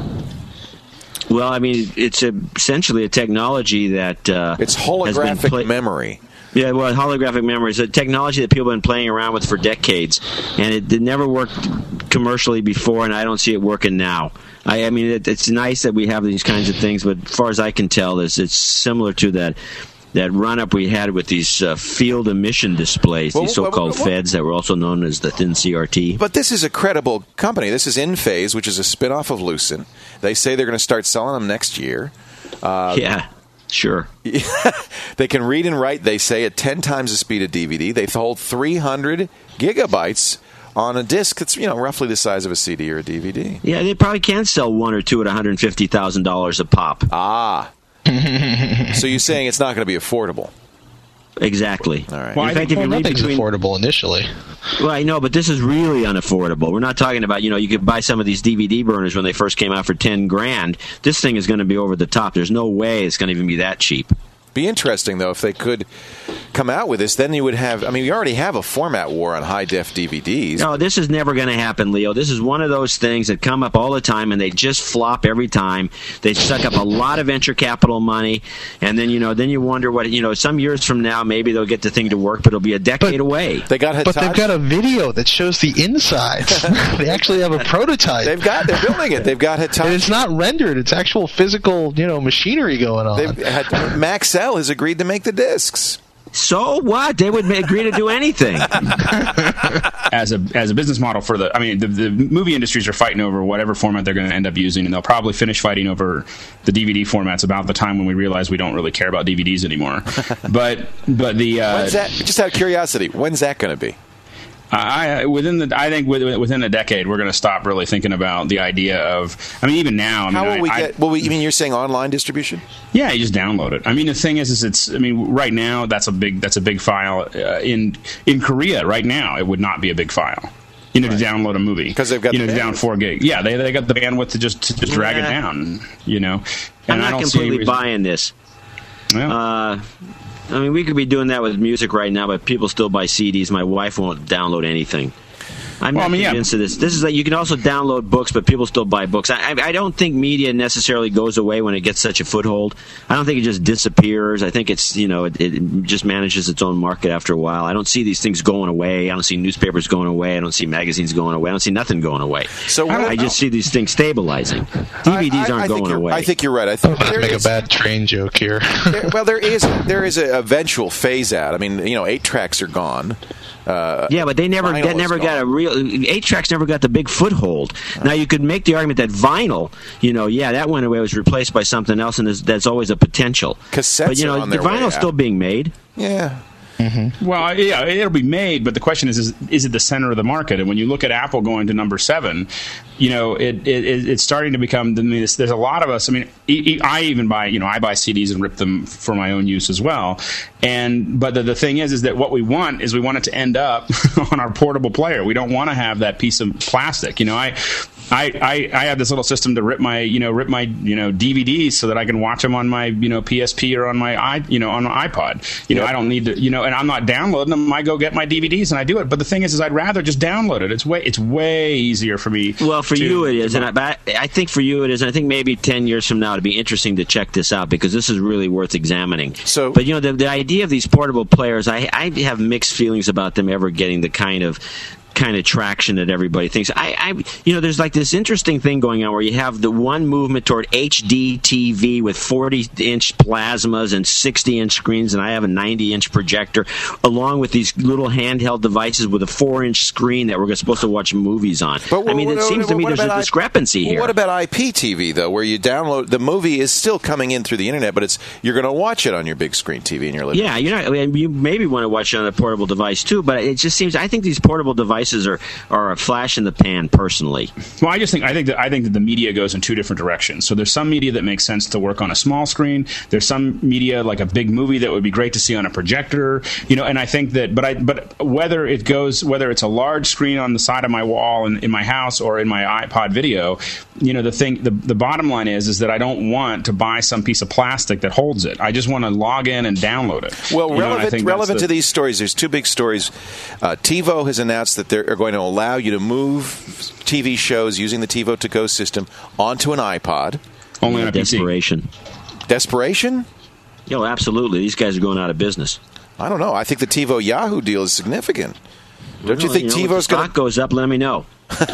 Well, I mean, it's a, essentially a technology that uh, It's has been holographic pla- memory. Yeah, well, holographic memory is a technology that people have been playing around with for decades, and it, it never worked commercially before, and I don't see it working now. I, I mean, it, it's nice that we have these kinds of things, but as far as I can tell, it's, it's similar to that that run-up we had with these uh, field emission displays, Well, these well, so-called well, well, FEDs that were also known as the thin C R T. But this is a credible company. This is InPhase, which is a spin-off of Lucent. They say they're going to start selling them next year. Uh, yeah, sure. They can read and write, they say, at ten times the speed of D V D. They hold three hundred gigabytes on a disc that's, you know, roughly the size of a C D or a D V D. Yeah, they probably can sell one or two at one hundred fifty thousand dollars a pop. Ah. So you're saying it's not going to be affordable? Exactly. All right. Well, In I fact, think- if Well, you read nothing's between, affordable initially. well, I know, but this is really unaffordable. We're not talking about, you know, you could buy some of these D V D burners when they first came out for ten grand. This thing is going to be over the top. There's no way it's going to even be that cheap. Be interesting, though, if they could come out with this. Then you would have, I mean, we already have a format war on high-def D V Ds. No, this is never going to happen, Leo. This is one of those things that come up all the time, and they just flop every time. They suck up a lot of venture capital money, and then, you know, then you wonder what, you know, some years from now, maybe they'll get the thing to work, but it'll be a decade But- away. They got But they've Hitachi. got a video that shows the insides. They actually have a prototype. They've got, they're building it. They've got and Hitachi. it's not rendered. It's actual physical, you know, machinery going on. They've had, Maxell has agreed to make the discs. So what? They would agree to do anything. as a as a business model for the I mean the, the movie industries are fighting over whatever format they're going to end up using, and they'll probably finish fighting over the D V D formats about the time when we realize we don't really care about D V Ds anymore. but but the uh, When's that? Just out of curiosity, when's that going to be? I within the I think within within a decade we're going to stop really thinking about the idea of I mean even now I mean, How will I, we I, get? Well, we, you mean you're saying online distribution? Yeah, you just download it. I mean, the thing is, is it's. I mean, right now that's a big that's a big file. Uh, in in Korea, right now, it would not be a big file. You know, Right. to download a movie 'Cause they've got you the know to down bandwidth. four gig. Yeah, they they got the bandwidth to just to just drag Yeah. it down. You know, I'm and I not don't see any completely reason- buying this. Yeah. Uh, I mean, we could be doing that with music right now, but people still buy C Ds. My wife won't download anything. I'm Well, not I mean, yeah. convinced of this. This is like you can also download books, but people still buy books. I, I, I don't think media necessarily goes away when it gets such a foothold. I don't think it just disappears. I think it's you know it, it just manages its own market after a while. I don't see these things going away. I don't see newspapers going away. I don't see magazines going away. I don't see nothing going away. So I, what- I just see these things stabilizing. D V Ds I- I- aren't I think going you're- away. I think you're right. I think there Make a is- bad train joke here. there- well, there is there is a eventual phase out. I mean, you know, eight tracks are gone. Uh, Yeah, but they never vinyl that is never got gone. a real eight tracks never got the big foothold. Now you could make the argument that vinyl, you know, yeah, that went away, was replaced by something else, and there's, that's always a potential. Cassettes but you know, are on the their way vinyl's out. still being made. Yeah. Well, yeah, it'll be made, but the question is, is, is it the center of the market? And when you look at Apple going to number seven, you know, it, it it's starting to become. I mean, there's, there's a lot of us. I mean, e- e- I even buy, you know, I buy C Ds and rip them for my own use as well. And but the, the thing is, is that what we want is we want it to end up on our portable player. We don't want to have that piece of plastic. You know, I. I, I, I have this little system to rip my you know rip my you know D V Ds so that I can watch them on my you know P S P or on my i you know on my iPod. You know Yep. I don't need to you know and I'm not downloading them. I go get my D V Ds and I do it. But the thing is, is I'd rather just download it. It's way it's way easier for me. Well, for to- you it is, to- and I, but I I think for you it is. And I think maybe ten years from now it'd be interesting to check this out because this is really worth examining. So- but you know, the, the idea of these portable players, I, I have mixed feelings about them ever getting the kind of kind of traction that everybody thinks. I, I, you know, there's like this interesting thing going on where you have the one movement toward H D T V with forty inch plasmas and sixty inch screens, and I have a ninety inch projector, along with these little handheld devices with a four inch screen that we're supposed to watch movies on. But, I mean, what, it seems what, to me there's a I, discrepancy here. What about I P T V, though, where you download, the movie is still coming in through the internet, but it's you're going to watch it on your big screen T V in your living room? Yeah, you're not, I mean, you maybe want to watch it on a portable device, too, but it just seems, I think these portable devices are, are a flash in the pan, personally. Well, I just think I think that I think that the media goes in two different directions. So there's some media that makes sense to work on a small screen. There's some media like a big movie that would be great to see on a projector. You know, and I think that, but I but whether it goes whether it's a large screen on the side of my wall in, in my house or in my iPod video, you know, the thing the the bottom line is is that I don't want to buy some piece of plastic that holds it. I just want to log in and download it. Well, you relevant know, relevant the, to these stories, there's two big stories. Uh, TiVo has announced that they're going to allow you to move T V shows using the TiVo To Go system onto an iPod. Only on a P C. Desperation. Desperation? Yo, absolutely. These guys are going out of business. I don't know. I think the TiVo Yahoo deal is significant. Don't you Well, think you know, TiVo's going going to goes up? Let me know.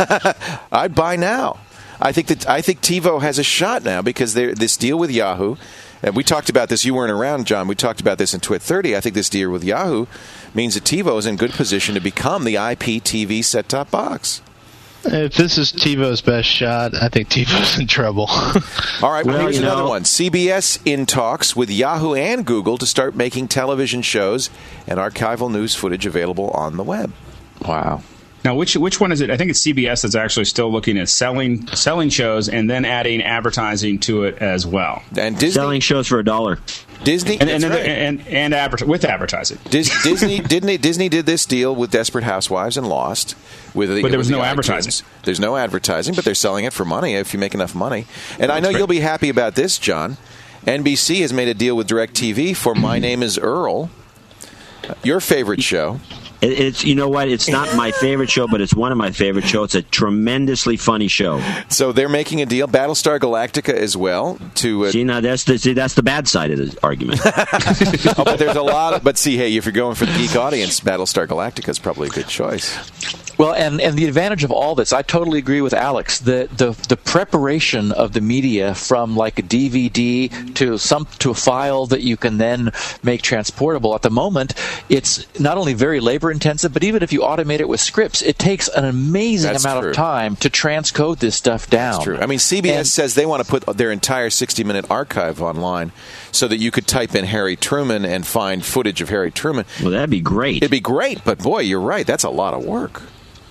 I'd buy now. I think that I think TiVo has a shot now because this deal with Yahoo, and we talked about this. You weren't around, John. We talked about this in Twit thirty. I think this deal with Yahoo means that TiVo is in good position to become the I P T V set-top box. If this is TiVo's best shot, I think TiVo's in trouble. All right, well, Well, here's you another know- one. C B S in talks with Yahoo and Google to start making television shows and archival news footage available on the web. Wow. Now, which which one is it? I think it's C B S that's actually still looking at selling selling shows and then adding advertising to it as well. And Disney, Selling shows for a dollar. Disney, And and that's right. and, and adver- with advertising. Dis- Disney, Disney, Disney did this deal with Desperate Housewives and lost. With the, But there was with no the advertising. iTunes. There's no advertising, but they're selling it for money if you make enough money. And I know you'll be happy about this, John. N B C has made a deal with DirecTV for My Name is Earl, your favorite show. It, it's you know what? It's not my favorite show, but it's one of my favorite shows. It's a tremendously funny show. So they're making a deal, Battlestar Galactica as well. To uh, See, now that's the see, that's the bad side of the argument. oh, but there's a lot. Of, but see, hey, if you're going for the geek audience, Battlestar Galactica is probably a good choice. Well, and, and the advantage of all this, I totally agree with Alex. The, the the preparation of the media from like a D V D to some to a file that you can then make transportable. At the moment, it's not only very labor intensive, but even if you automate it with scripts, it takes an amazing That's amount true. of time to transcode this stuff down. That's true. I mean, C B S And- says they want to put their entire sixty minute archive online so that you could type in Harry Truman and find footage of Harry Truman. Well, that'd be great. It'd be great, but boy, you're right. That's a lot of work.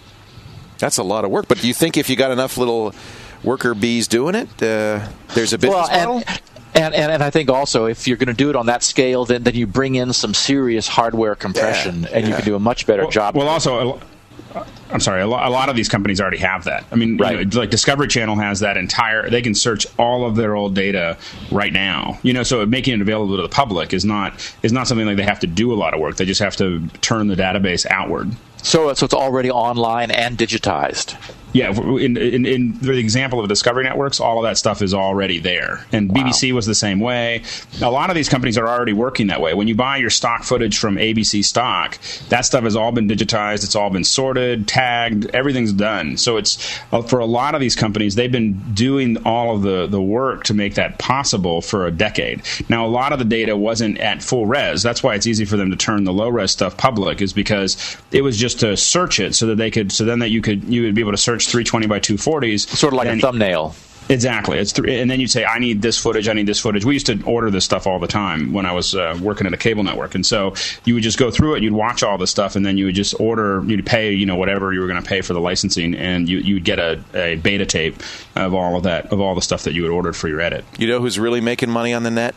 That's a lot of work. But do you think if you got enough little worker bees doing it, uh, there's a business well, model? and, and, and, and I think also if you're going to do it on that scale, then, then you bring in some serious hardware compression, Yeah, and you yeah. can do a much better Well, job. well, also, uh, I'm sorry, a, lo- a lot of these companies already have that. I mean, you Right. know, like Discovery Channel has that entire. They can search all of their old data right now. You know, so making it available to the public is not is not something like they have to do a lot of work. They just have to turn the database outward. So, so it's already online and digitized. Yeah, in, in, in the example of Discovery Networks, all of that stuff is already there. And B B C was the same way. A lot of these companies are already working that way. When you buy your stock footage from A B C Stock, that stuff has all been digitized. It's all been sorted, tagged. Everything's done. So it's uh, for a lot of these companies, they've been doing all of the, the work to make that possible for a decade. Now, a lot of the data wasn't at full res. That's why it's easy for them to turn the low res stuff public, is because it was just to search it so that they could, so then that you could, you would be able to search three twenty by two forties. Sort of like and, a thumbnail. Exactly. It's th- and then you'd say, I need this footage, I need this footage. We used to order this stuff all the time when I was uh, working at a cable network. And so you would just go through it, you'd watch all the stuff, and then you would just order, you'd pay, you know, whatever you were going to pay for the licensing, and you you would get a, a beta tape of all of that, of all the stuff that you had ordered for your edit. You know who's really making money on the net?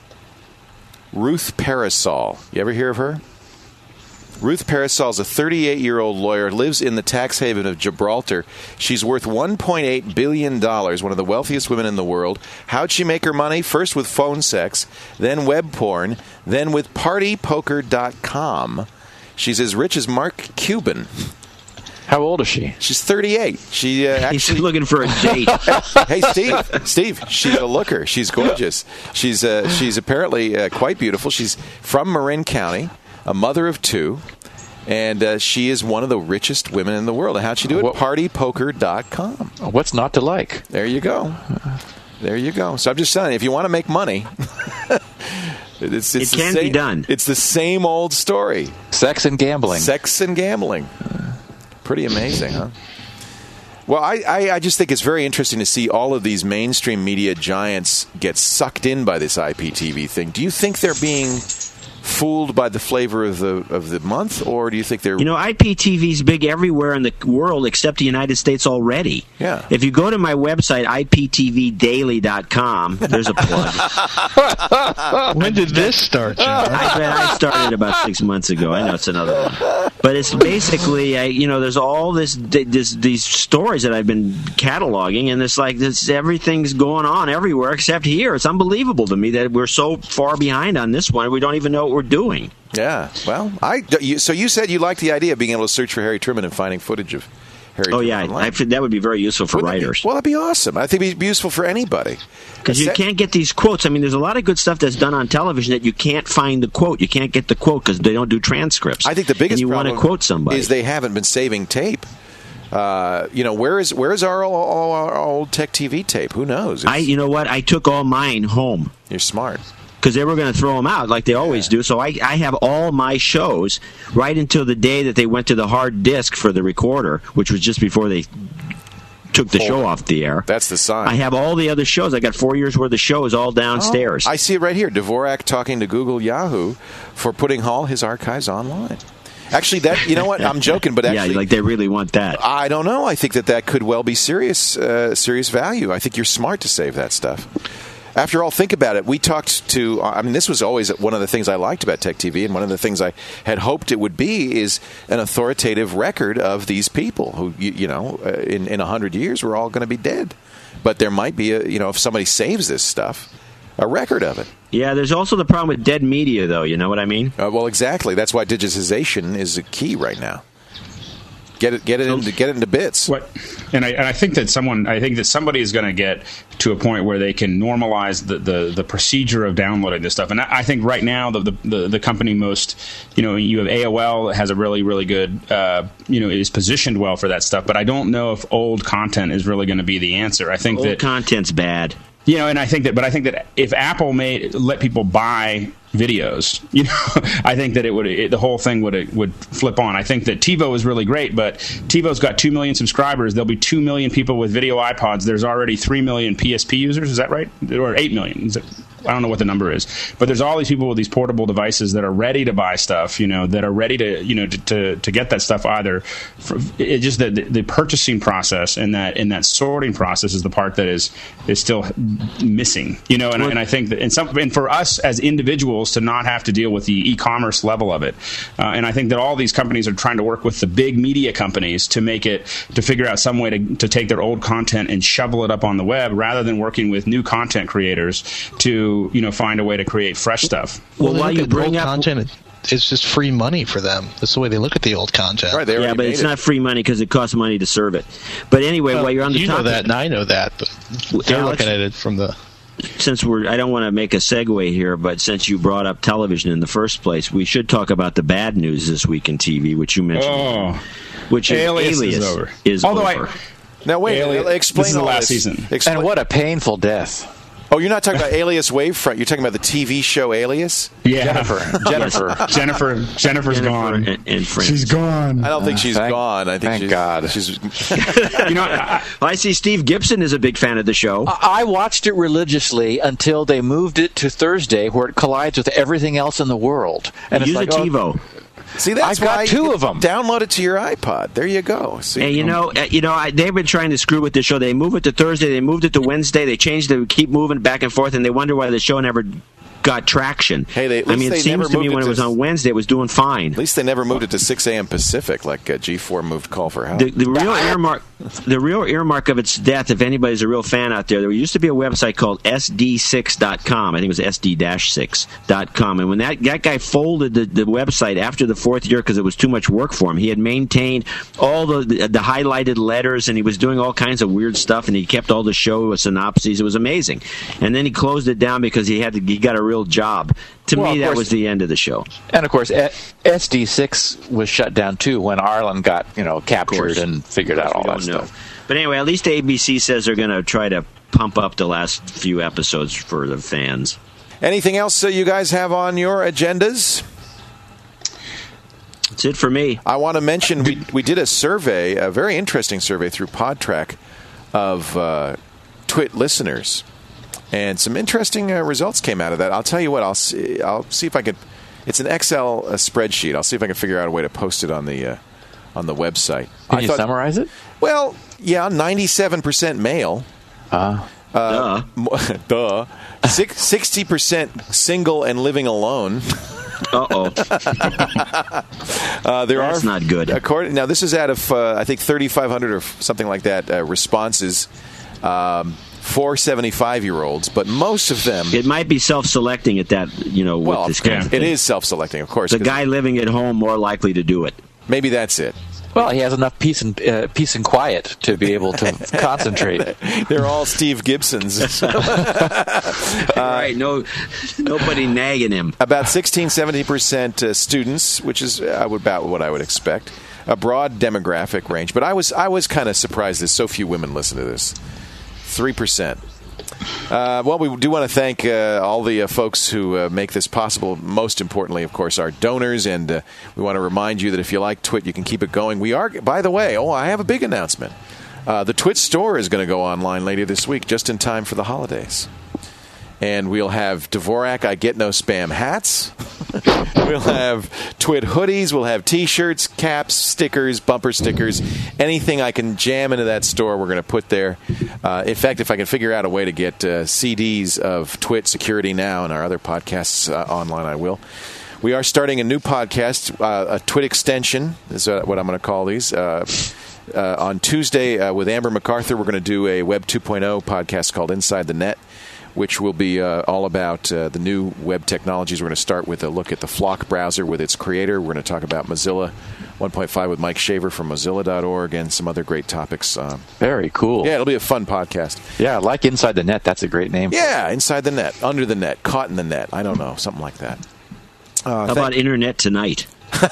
Ruth Parasol. You ever hear of her? Ruth Parasol is a thirty-eight-year-old lawyer, lives in the tax haven of Gibraltar. She's worth one point eight billion dollars, one of the wealthiest women in the world. How'd she make her money? First with phone sex, then web porn, then with party poker dot com. She's as rich as Mark Cuban. How old is she? She's thirty-eight. She uh, He's actually looking for a date. Hey, Steve. Steve, she's a looker. She's gorgeous. She's uh, she's apparently uh, quite beautiful. She's from Marin County, a mother of two. And uh, she is one of the richest women in the world. And how'd she do it? What? party poker dot com. What's not to like? There you go. There you go. So I'm just telling you, if you want to make money, it's, it's it the can same, be done. It's the same old story. Sex and gambling. Sex and gambling. Pretty amazing, huh? Well, I, I, I just think it's very interesting to see all of these mainstream media giants get sucked in by this I P T V thing. Do you think they're being fooled by the flavor of the of the month, or do you think they're... You know, I P T V's big everywhere in the world except the United States already. Yeah. If you go to my website, I P T V daily dot com, there's a plug. When did this start, John? I, I started about six months ago. I know it's another one. But it's basically, I, you know, there's all this, this these stories that I've been cataloging, and it's like this, everything's going on everywhere except here. It's unbelievable to me that we're so far behind on this one. We don't even know what we're doing. Yeah. Well, I, you, so you said you liked the idea of being able to search for Harry Truman and finding footage of Harry Oh, Truman yeah. online. I, that would be very useful for Wouldn't it be- writers. well, that'd be awesome. I think it'd be useful for anybody. Because you Except- can't get these quotes. I mean, there's a lot of good stuff that's done on television that you can't find the quote. You can't get the quote because they don't do transcripts. I think the biggest and you problem want to quote somebody. is they haven't been saving tape. Uh, you know, where is where is our, all our old Tech T V tape? Who knows? I, you know what? I took all mine home. You're smart. Because they were going to throw them out like they always do. So I, I have all my shows right until the day that they went to the hard disk for the recorder, which was just before they took the Hold show it. off the air. That's the sign. I have all the other shows. I got four years worth of shows all downstairs. Oh, I see it right here. Dvorak talking to Google Yahoo for putting all his archives online. Actually, that you know what? I'm joking, but actually, yeah, like they really want that. I don't know. I think that that could well be serious, uh, serious value. I think you're smart to save that stuff. After all, think about it. We talked to, I mean, this was always one of the things I liked about Tech T V, and one of the things I had hoped it would be is an authoritative record of these people who, you, you know, uh, in in a hundred years, we're all going to be dead. But there might be, a, you know, if somebody saves this stuff, a record of it. Yeah, there's also the problem with dead media, though. You know what I mean? Uh, well, exactly. That's why digitization is a key right now. Get it, get it into, get it into bits. What, and I, and I think that someone, I think that somebody is going to get to a point where they can normalize the, the, the procedure of downloading this stuff. And I, I think right now the, the the the company most, you know, you have A O L has a really really good, uh, you know, is positioned well for that stuff. But I don't know if old content is really going to be the answer. I think Old that content's bad. You know, and I think that, but I think that if Apple made let people buy videos, you know, I think that it would it, the whole thing would would flip on. I think that TiVo is really great, but TiVo's got two million subscribers. There'll be two million people with video iPods. There's already three million P S P users. Is that right? Or eight million? Is it, I don't know what the number is, but there's all these people with these portable devices that are ready to buy stuff, you know, that are ready to, you know, to, to, to get that stuff either. For, it just the, the purchasing process and that and that sorting process is the part that is is still missing, you know. And, and I think that and some and for us as individuals to not have to deal with the e-commerce level of it, uh, and I think that all these companies are trying to work with the big media companies to make it to figure out some way to to take their old content and shovel it up on the web rather than working with new content creators to, you know, find a way to create fresh stuff. Well, Well, while look you at bring old up content, it's just free money for them. That's the way they look at the old content. Right, they yeah, already but made it's it. not free money because it costs money to serve it. But anyway, Well, while you're on the you topic, know that, and I know that, but they're Alex, looking at it from the. since we're, I don't want to make a segue here, but since you brought up television in the first place, we should talk about the bad news this week in T V, which you mentioned, Oh, which is Alias Alias is over. is Although I- over. Now wait, Alias- explain this is the all last this. season. Explain- And what a painful death. Oh, you're not talking about Alias Wavefront. You're talking about the T V show Alias? Yeah, Jennifer. Jennifer. Jennifer. Jennifer's Jennifer gone. and, and friends. She's gone. I don't think she's thank- gone. I think thank she's, God. she's You know, I, I see Steve Gibson is a big fan of the show. I watched it religiously until they moved it to Thursday, where it collides with everything else in the world. And Use it's like, a oh, TiVo. See, that's I got why two you of 'em. Download it to your iPod. There you go. See, And you know, uh, you know, I, they've been trying to screw with this show. They move it to Thursday. They moved it to Wednesday. They changed it. Keep moving back and forth, and they wonder why the show never got traction. Hey, they- at I least mean, they it seems never to me moved when it it was to- on Wednesday, it was doing fine. at least they never moved it to six a.m. Pacific like uh, G four moved Call for Help. The, the real earmark, the real earmark of its death, if anybody's a real fan out there, there used to be a website called S D six dot com. I think it was S D six dot com. And when that, that guy folded the, the website after the fourth year because it was too much work for him, he had maintained all the, the the highlighted letters, and he was doing all kinds of weird stuff, and he kept all the show synopses. It was amazing. And then he closed it down because he had to, he got a real job To Well, me, of that course- was the end of the show. And of course, E- S D six was shut down too when Arlen got you know captured course. and figured out all We that don't know. stuff. But anyway, at least A B C says they're going to try to pump up the last few episodes for the fans. Anything else uh, you guys have on your agendas? That's it for me. I want to mention we we did a survey, a very interesting survey through PodTrack of uh, Twit listeners, and some interesting uh, results came out of that. I'll tell you what. I'll see. I'll see if I can. It's an Excel uh, spreadsheet. I'll see if I can figure out a way to post it on the uh, on the website. Can I you thought- summarize it? Well, yeah, ninety-seven percent male. Uh, Duh. Duh. Six, sixty percent single and living alone. Uh-oh. Uh, there That's are not good. According, now, this is out of, uh, I think, thirty-five hundred or something like that uh, responses um, for seventy-five-year-olds, but most of them... It might be self-selecting at that, you know, with well, this kind of it thing. is self-selecting, of course. The 'cause guy living at home more likely to do it. Maybe that's it. well, he has enough peace and uh, peace and quiet to be able to concentrate. They're all Steve Gibsons. right, no, nobody nagging him. About sixteen, seventeen percent uh, students, which is uh, about what I would expect. A broad demographic range. But I was I was kind of surprised that so few women listen to this. three percent. Uh, well, we do want to thank uh, all the uh, folks who uh, make this possible. Most importantly, of course, our donors. And uh, we want to remind you that if you like Twit, you can keep it going. We are, by the way, oh, I have a big announcement. Uh, the Twit store is going to go online later this week, just in time for the holidays. And we'll have Dvorak I Get No Spam hats. We'll have Twit hoodies. We'll have T-shirts, caps, stickers, bumper stickers. Anything I can jam into that store, we're going to put there. Uh, in fact, if I can figure out a way to get uh, C Ds of Twit Security Now and our other podcasts uh, online, I will. We are starting a new podcast, uh, a Twit extension is uh, what I'm going to call these. Uh, uh, on Tuesday uh, with Amber MacArthur, we're going to do a Web two point oh podcast called Inside the Net, which will be uh, all about uh, the new web technologies. We're going to start with a look at the Flock browser with its creator. We're going to talk about Mozilla one point five with Mike Shaver from Mozilla dot org and some other great topics. Um, Very cool. yeah, it'll be a fun podcast. Yeah, like Inside the Net. That's a great name. Yeah, inside the net, under the net, caught in the net. I don't know, something like that. Uh, How about Internet Tonight?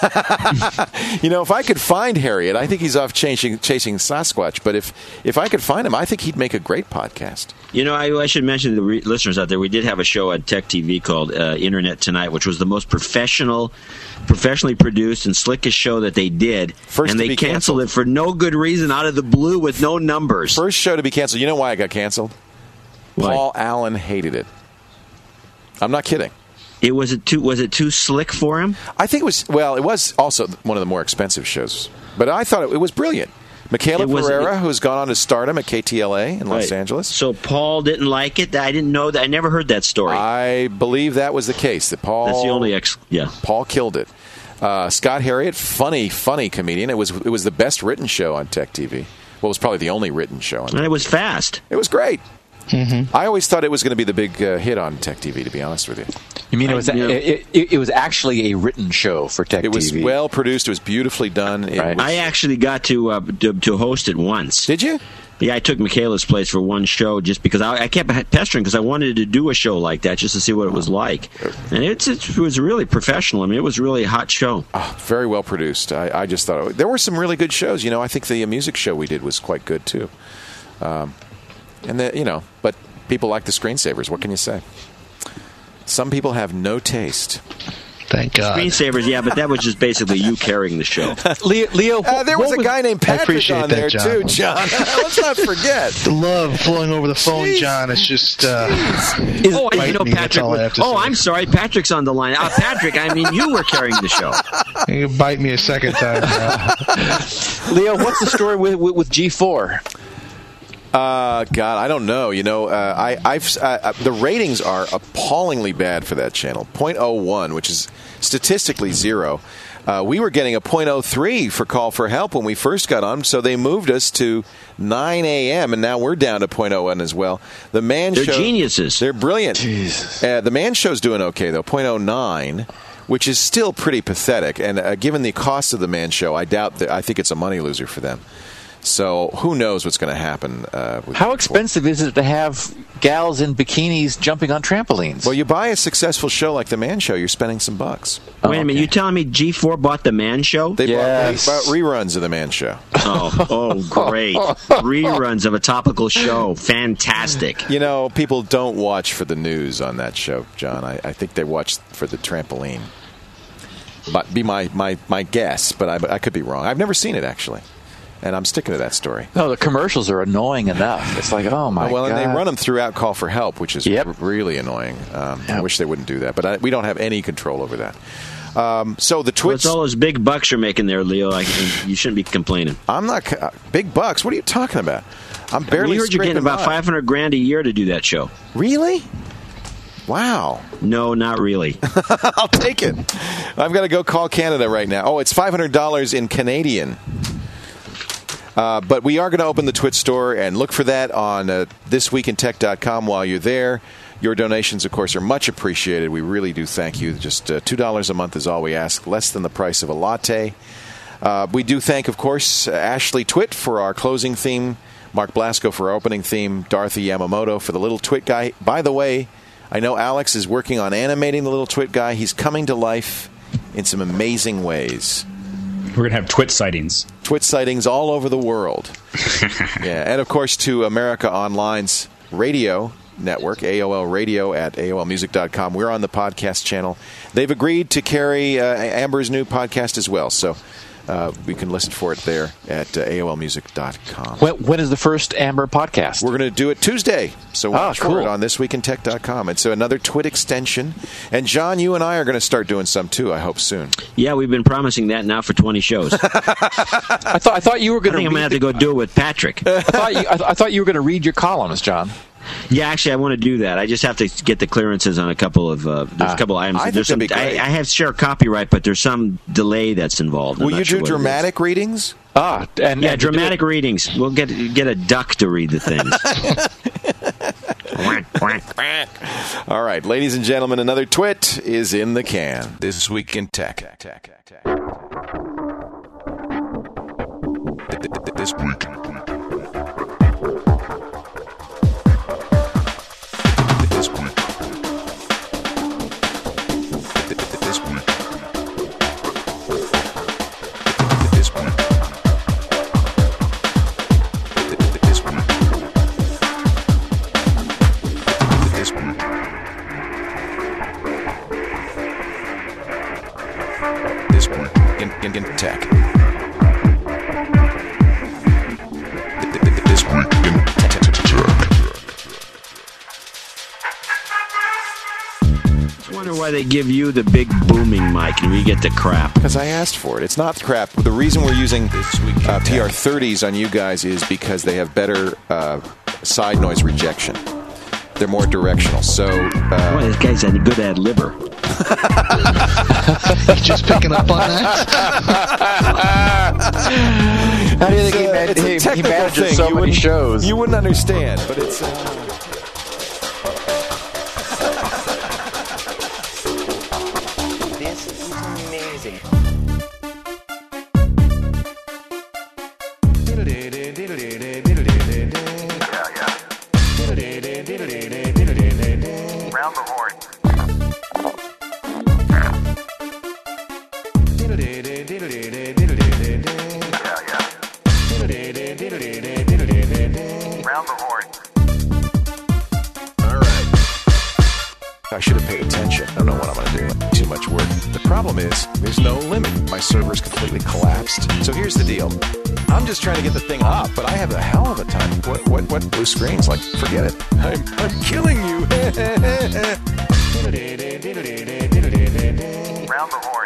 You know, if I could find Harriet, I think he's off chasing, chasing Sasquatch. But if, if I could find him, I think he'd make a great podcast. You know, I, I should mention to the re- listeners out there, we did have a show at Tech T V called uh, Internet Tonight, which was the most professional, professionally produced and slickest show that they did. First and to they be canceled canceled. it for no good reason out of the blue with no numbers. First show to be canceled. You know why it got canceled? Why? Paul Allen hated it. I'm not kidding. It was it too was it too slick for him? I think it was, well, it was also one of the more expensive shows. But I thought it, it was brilliant. Michaela It was- Pereira, it- who's gone on to stardom at K T L A in Los Right. Angeles. So Paul didn't like it. I didn't know that. I never heard that story. I believe that was the case. That Paul, That's the only ex. Yeah. Paul killed it. Uh, Scott Harriet, funny, funny comedian. It was it was the best written show on Tech T V. Well, it was probably the only written show on. And it was fast. It was great. Mm-hmm. I always thought it was going to be the big uh, hit on Tech T V. To be honest with you, You mean it was I- you know- it, it, it was actually a written show for Tech it was T V? well produced. It was beautifully done. It Right. was- I actually got to, uh, to to host it once. did you? Yeah, I took Michaela's place for one show just because I, I kept pestering because I wanted to do a show like that just to see what it was like. And it's, it was really professional. I mean, it was really a hot show. Oh, very well produced. I, I just thought it, there were some really good shows. You know, I think the uh, music show we did was quite good too. Um, and the, you know, but people like the screensavers. What can you say? Some people have no taste. Thank God. Screensavers, yeah, but that was just basically you carrying the show. Leo, Leo Uh, there what was a guy named Patrick appreciate on that, there John. too, John. Let's not forget. The love flowing over the phone, Jeez. John. It's just. Uh, is, Oh, I Bite didn't know me, that's Patrick. all I have Was, to oh, say. I'm sorry, Patrick's on the line. Uh, Patrick, I mean, you were carrying the show. you can bite me a second time. Now. Leo, what's the story with with, with G four? Uh, God, I don't know. You know, uh, I, I've uh, uh, the ratings are appallingly bad for that channel. point oh one, which is statistically zero. Uh, we were getting a point oh three for Call for Help when we first got on, so they moved us to nine a.m. and now we're down to point oh one as well. The Man They're Show, geniuses. They're brilliant. Jesus. Uh, the Man Show's doing okay though, point oh nine, which is still pretty pathetic. And uh, given the cost of the Man Show, I doubt that. I think it's a money loser for them. So who knows what's going to happen? Uh, with How expensive is it to have gals in bikinis jumping on trampolines? Well, you buy a successful show like The Man Show, you're spending some bucks. Wait a minute, you telling me G four bought The Man Show? They Yes. bought, they bought reruns of The Man Show. Oh, oh, great. Reruns of a topical show. Fantastic. You know, people don't watch for the news on that show, John. I, I think they watch for the trampoline. But be my, my, my guess, but I, I could be wrong. I've never seen it, actually. And I'm sticking to that story. No, the commercials are annoying enough. It's like, oh, my well, God. and they run them throughout Call for Help, which is Yep. r- really annoying. Um, I Yep. wish they wouldn't do that. But I, we don't have any control over that. Um, so the Well, Twitch... it's all those big bucks you're making there, Leo. Like, you shouldn't be complaining. I'm not... Uh, big bucks? What are you talking about? I'm barely We heard you're getting scraping about by. five hundred grand a year to do that show. Really? Wow. No, not really. I'll take it. I've got to go call Canada right now. Oh, it's five hundred dollars in Canadian. Uh, but we are going to open the Twitch store, and look for that on uh, this week in tech dot com while you're there. Your donations, of course, are much appreciated. We really do thank you. Just uh, two dollars a month is all we ask, less than the price of a latte. Uh, we do thank, of course, Ashley Twitt for our closing theme, Mark Blasco for our opening theme, Dorothy Yamamoto for the little Twit guy. By the way, I know Alex is working on animating the little Twit guy. He's coming to life in some amazing ways. We're going to have Twit sightings. Twit sightings all over the world. Yeah, and of course to America Online's radio network, A O L Radio at A O L music dot com. We're on the podcast channel. They've agreed to carry uh, Amber's new podcast as well, so uh, we can listen for it there at uh, A O L music dot com. When, when is the first Amber podcast? We're going to do it Tuesday, so watch Ah, for cool. it on this week in tech dot com. It's another Twit extension. And John, you and I are going to start doing some too, I hope soon. Yeah, we've been promising that now for twenty shows. I I thought I thought you were going think I'm going to have to go do it with Patrick. I thought you, I, th- I thought you were going to read your columns, John. Yeah, actually, I want to do that. I just have to get the clearances on a couple of uh, there's Ah. a couple of items. I think there's some, that'd be great. I, I have share copyright, but there's some delay that's involved. I'm Will not you sure do what it is. dramatic readings? Ah, and Yeah, and to do dramatic it- readings. We'll get get a duck to read the things. All right, ladies and gentlemen, another Twit is in the can. This week in tech. Tech, tech, tech. This week. This week. This week. This week. This week. This week. This week in, in, in tech. This week in tech. I wonder why they give you the big booming mic and we get the crap. Because I asked for it. It's not crap. The reason we're using uh, P R thirties on you guys is because they have better uh, side noise rejection. They're more directional. So, uh, Boy, this guy's a good ad libber. Just picking up on that. How do you think it's he, a, man- it's a he, he technical manages thing. so you many wouldn't- shows? You wouldn't understand, but it's. Uh, This is amazing. Round the horn. Round the horn. All right. I should have paid attention. I don't know what I'm going to do. Too much work. The problem is, there's no limit. My server's completely collapsed. So here's the deal. I'm just trying to get the thing up, but I have a hell of a time. What? What? What? Blue screens? Like, forget it. I'm, I'm killing you. Round the horn.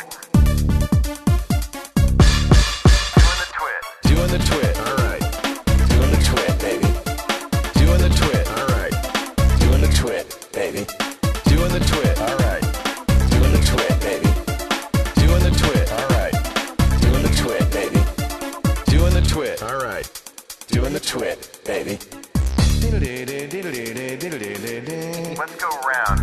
Doing the twit. Doing the twit. All right. Doing the twit, baby. Doing the twit. All right. Doing the twit, baby. Doing the twit. All right. Doing the twit, baby. Doing the twit. All right. Doing the twit, baby. Doing the twit. All right. Doing the twit, baby. Let's go round.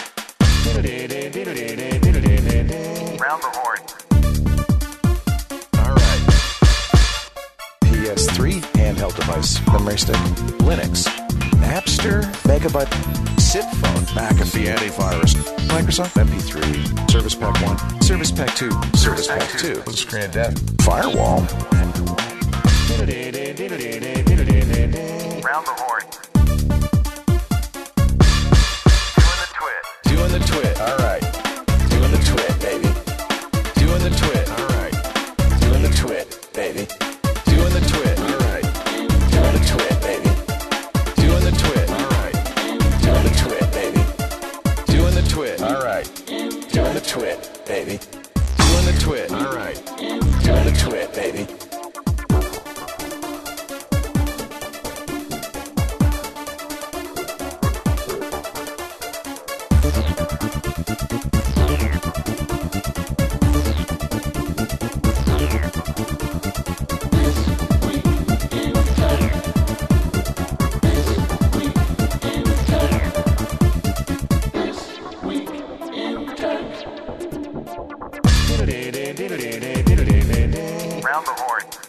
Round the horn. memory stick, Linux, Napster, Megabyte, SIP phone, McAfee antivirus, Microsoft M P three, Service Pack one, Service Pack two, Service Pack two, screen of death, firewall. Round the horn. Doing the twit. Doing the twit, all right. Doing the twit, baby. Doing the twit, all right. Doing the twit, baby. Doing the twit, all right. Doing the twit, baby. Doing the twit, all right. Doing the twit, baby. Doing the twit, all right. Doing the twit, baby. Doing the twit, all right. Doing the twit, baby. Round the horn.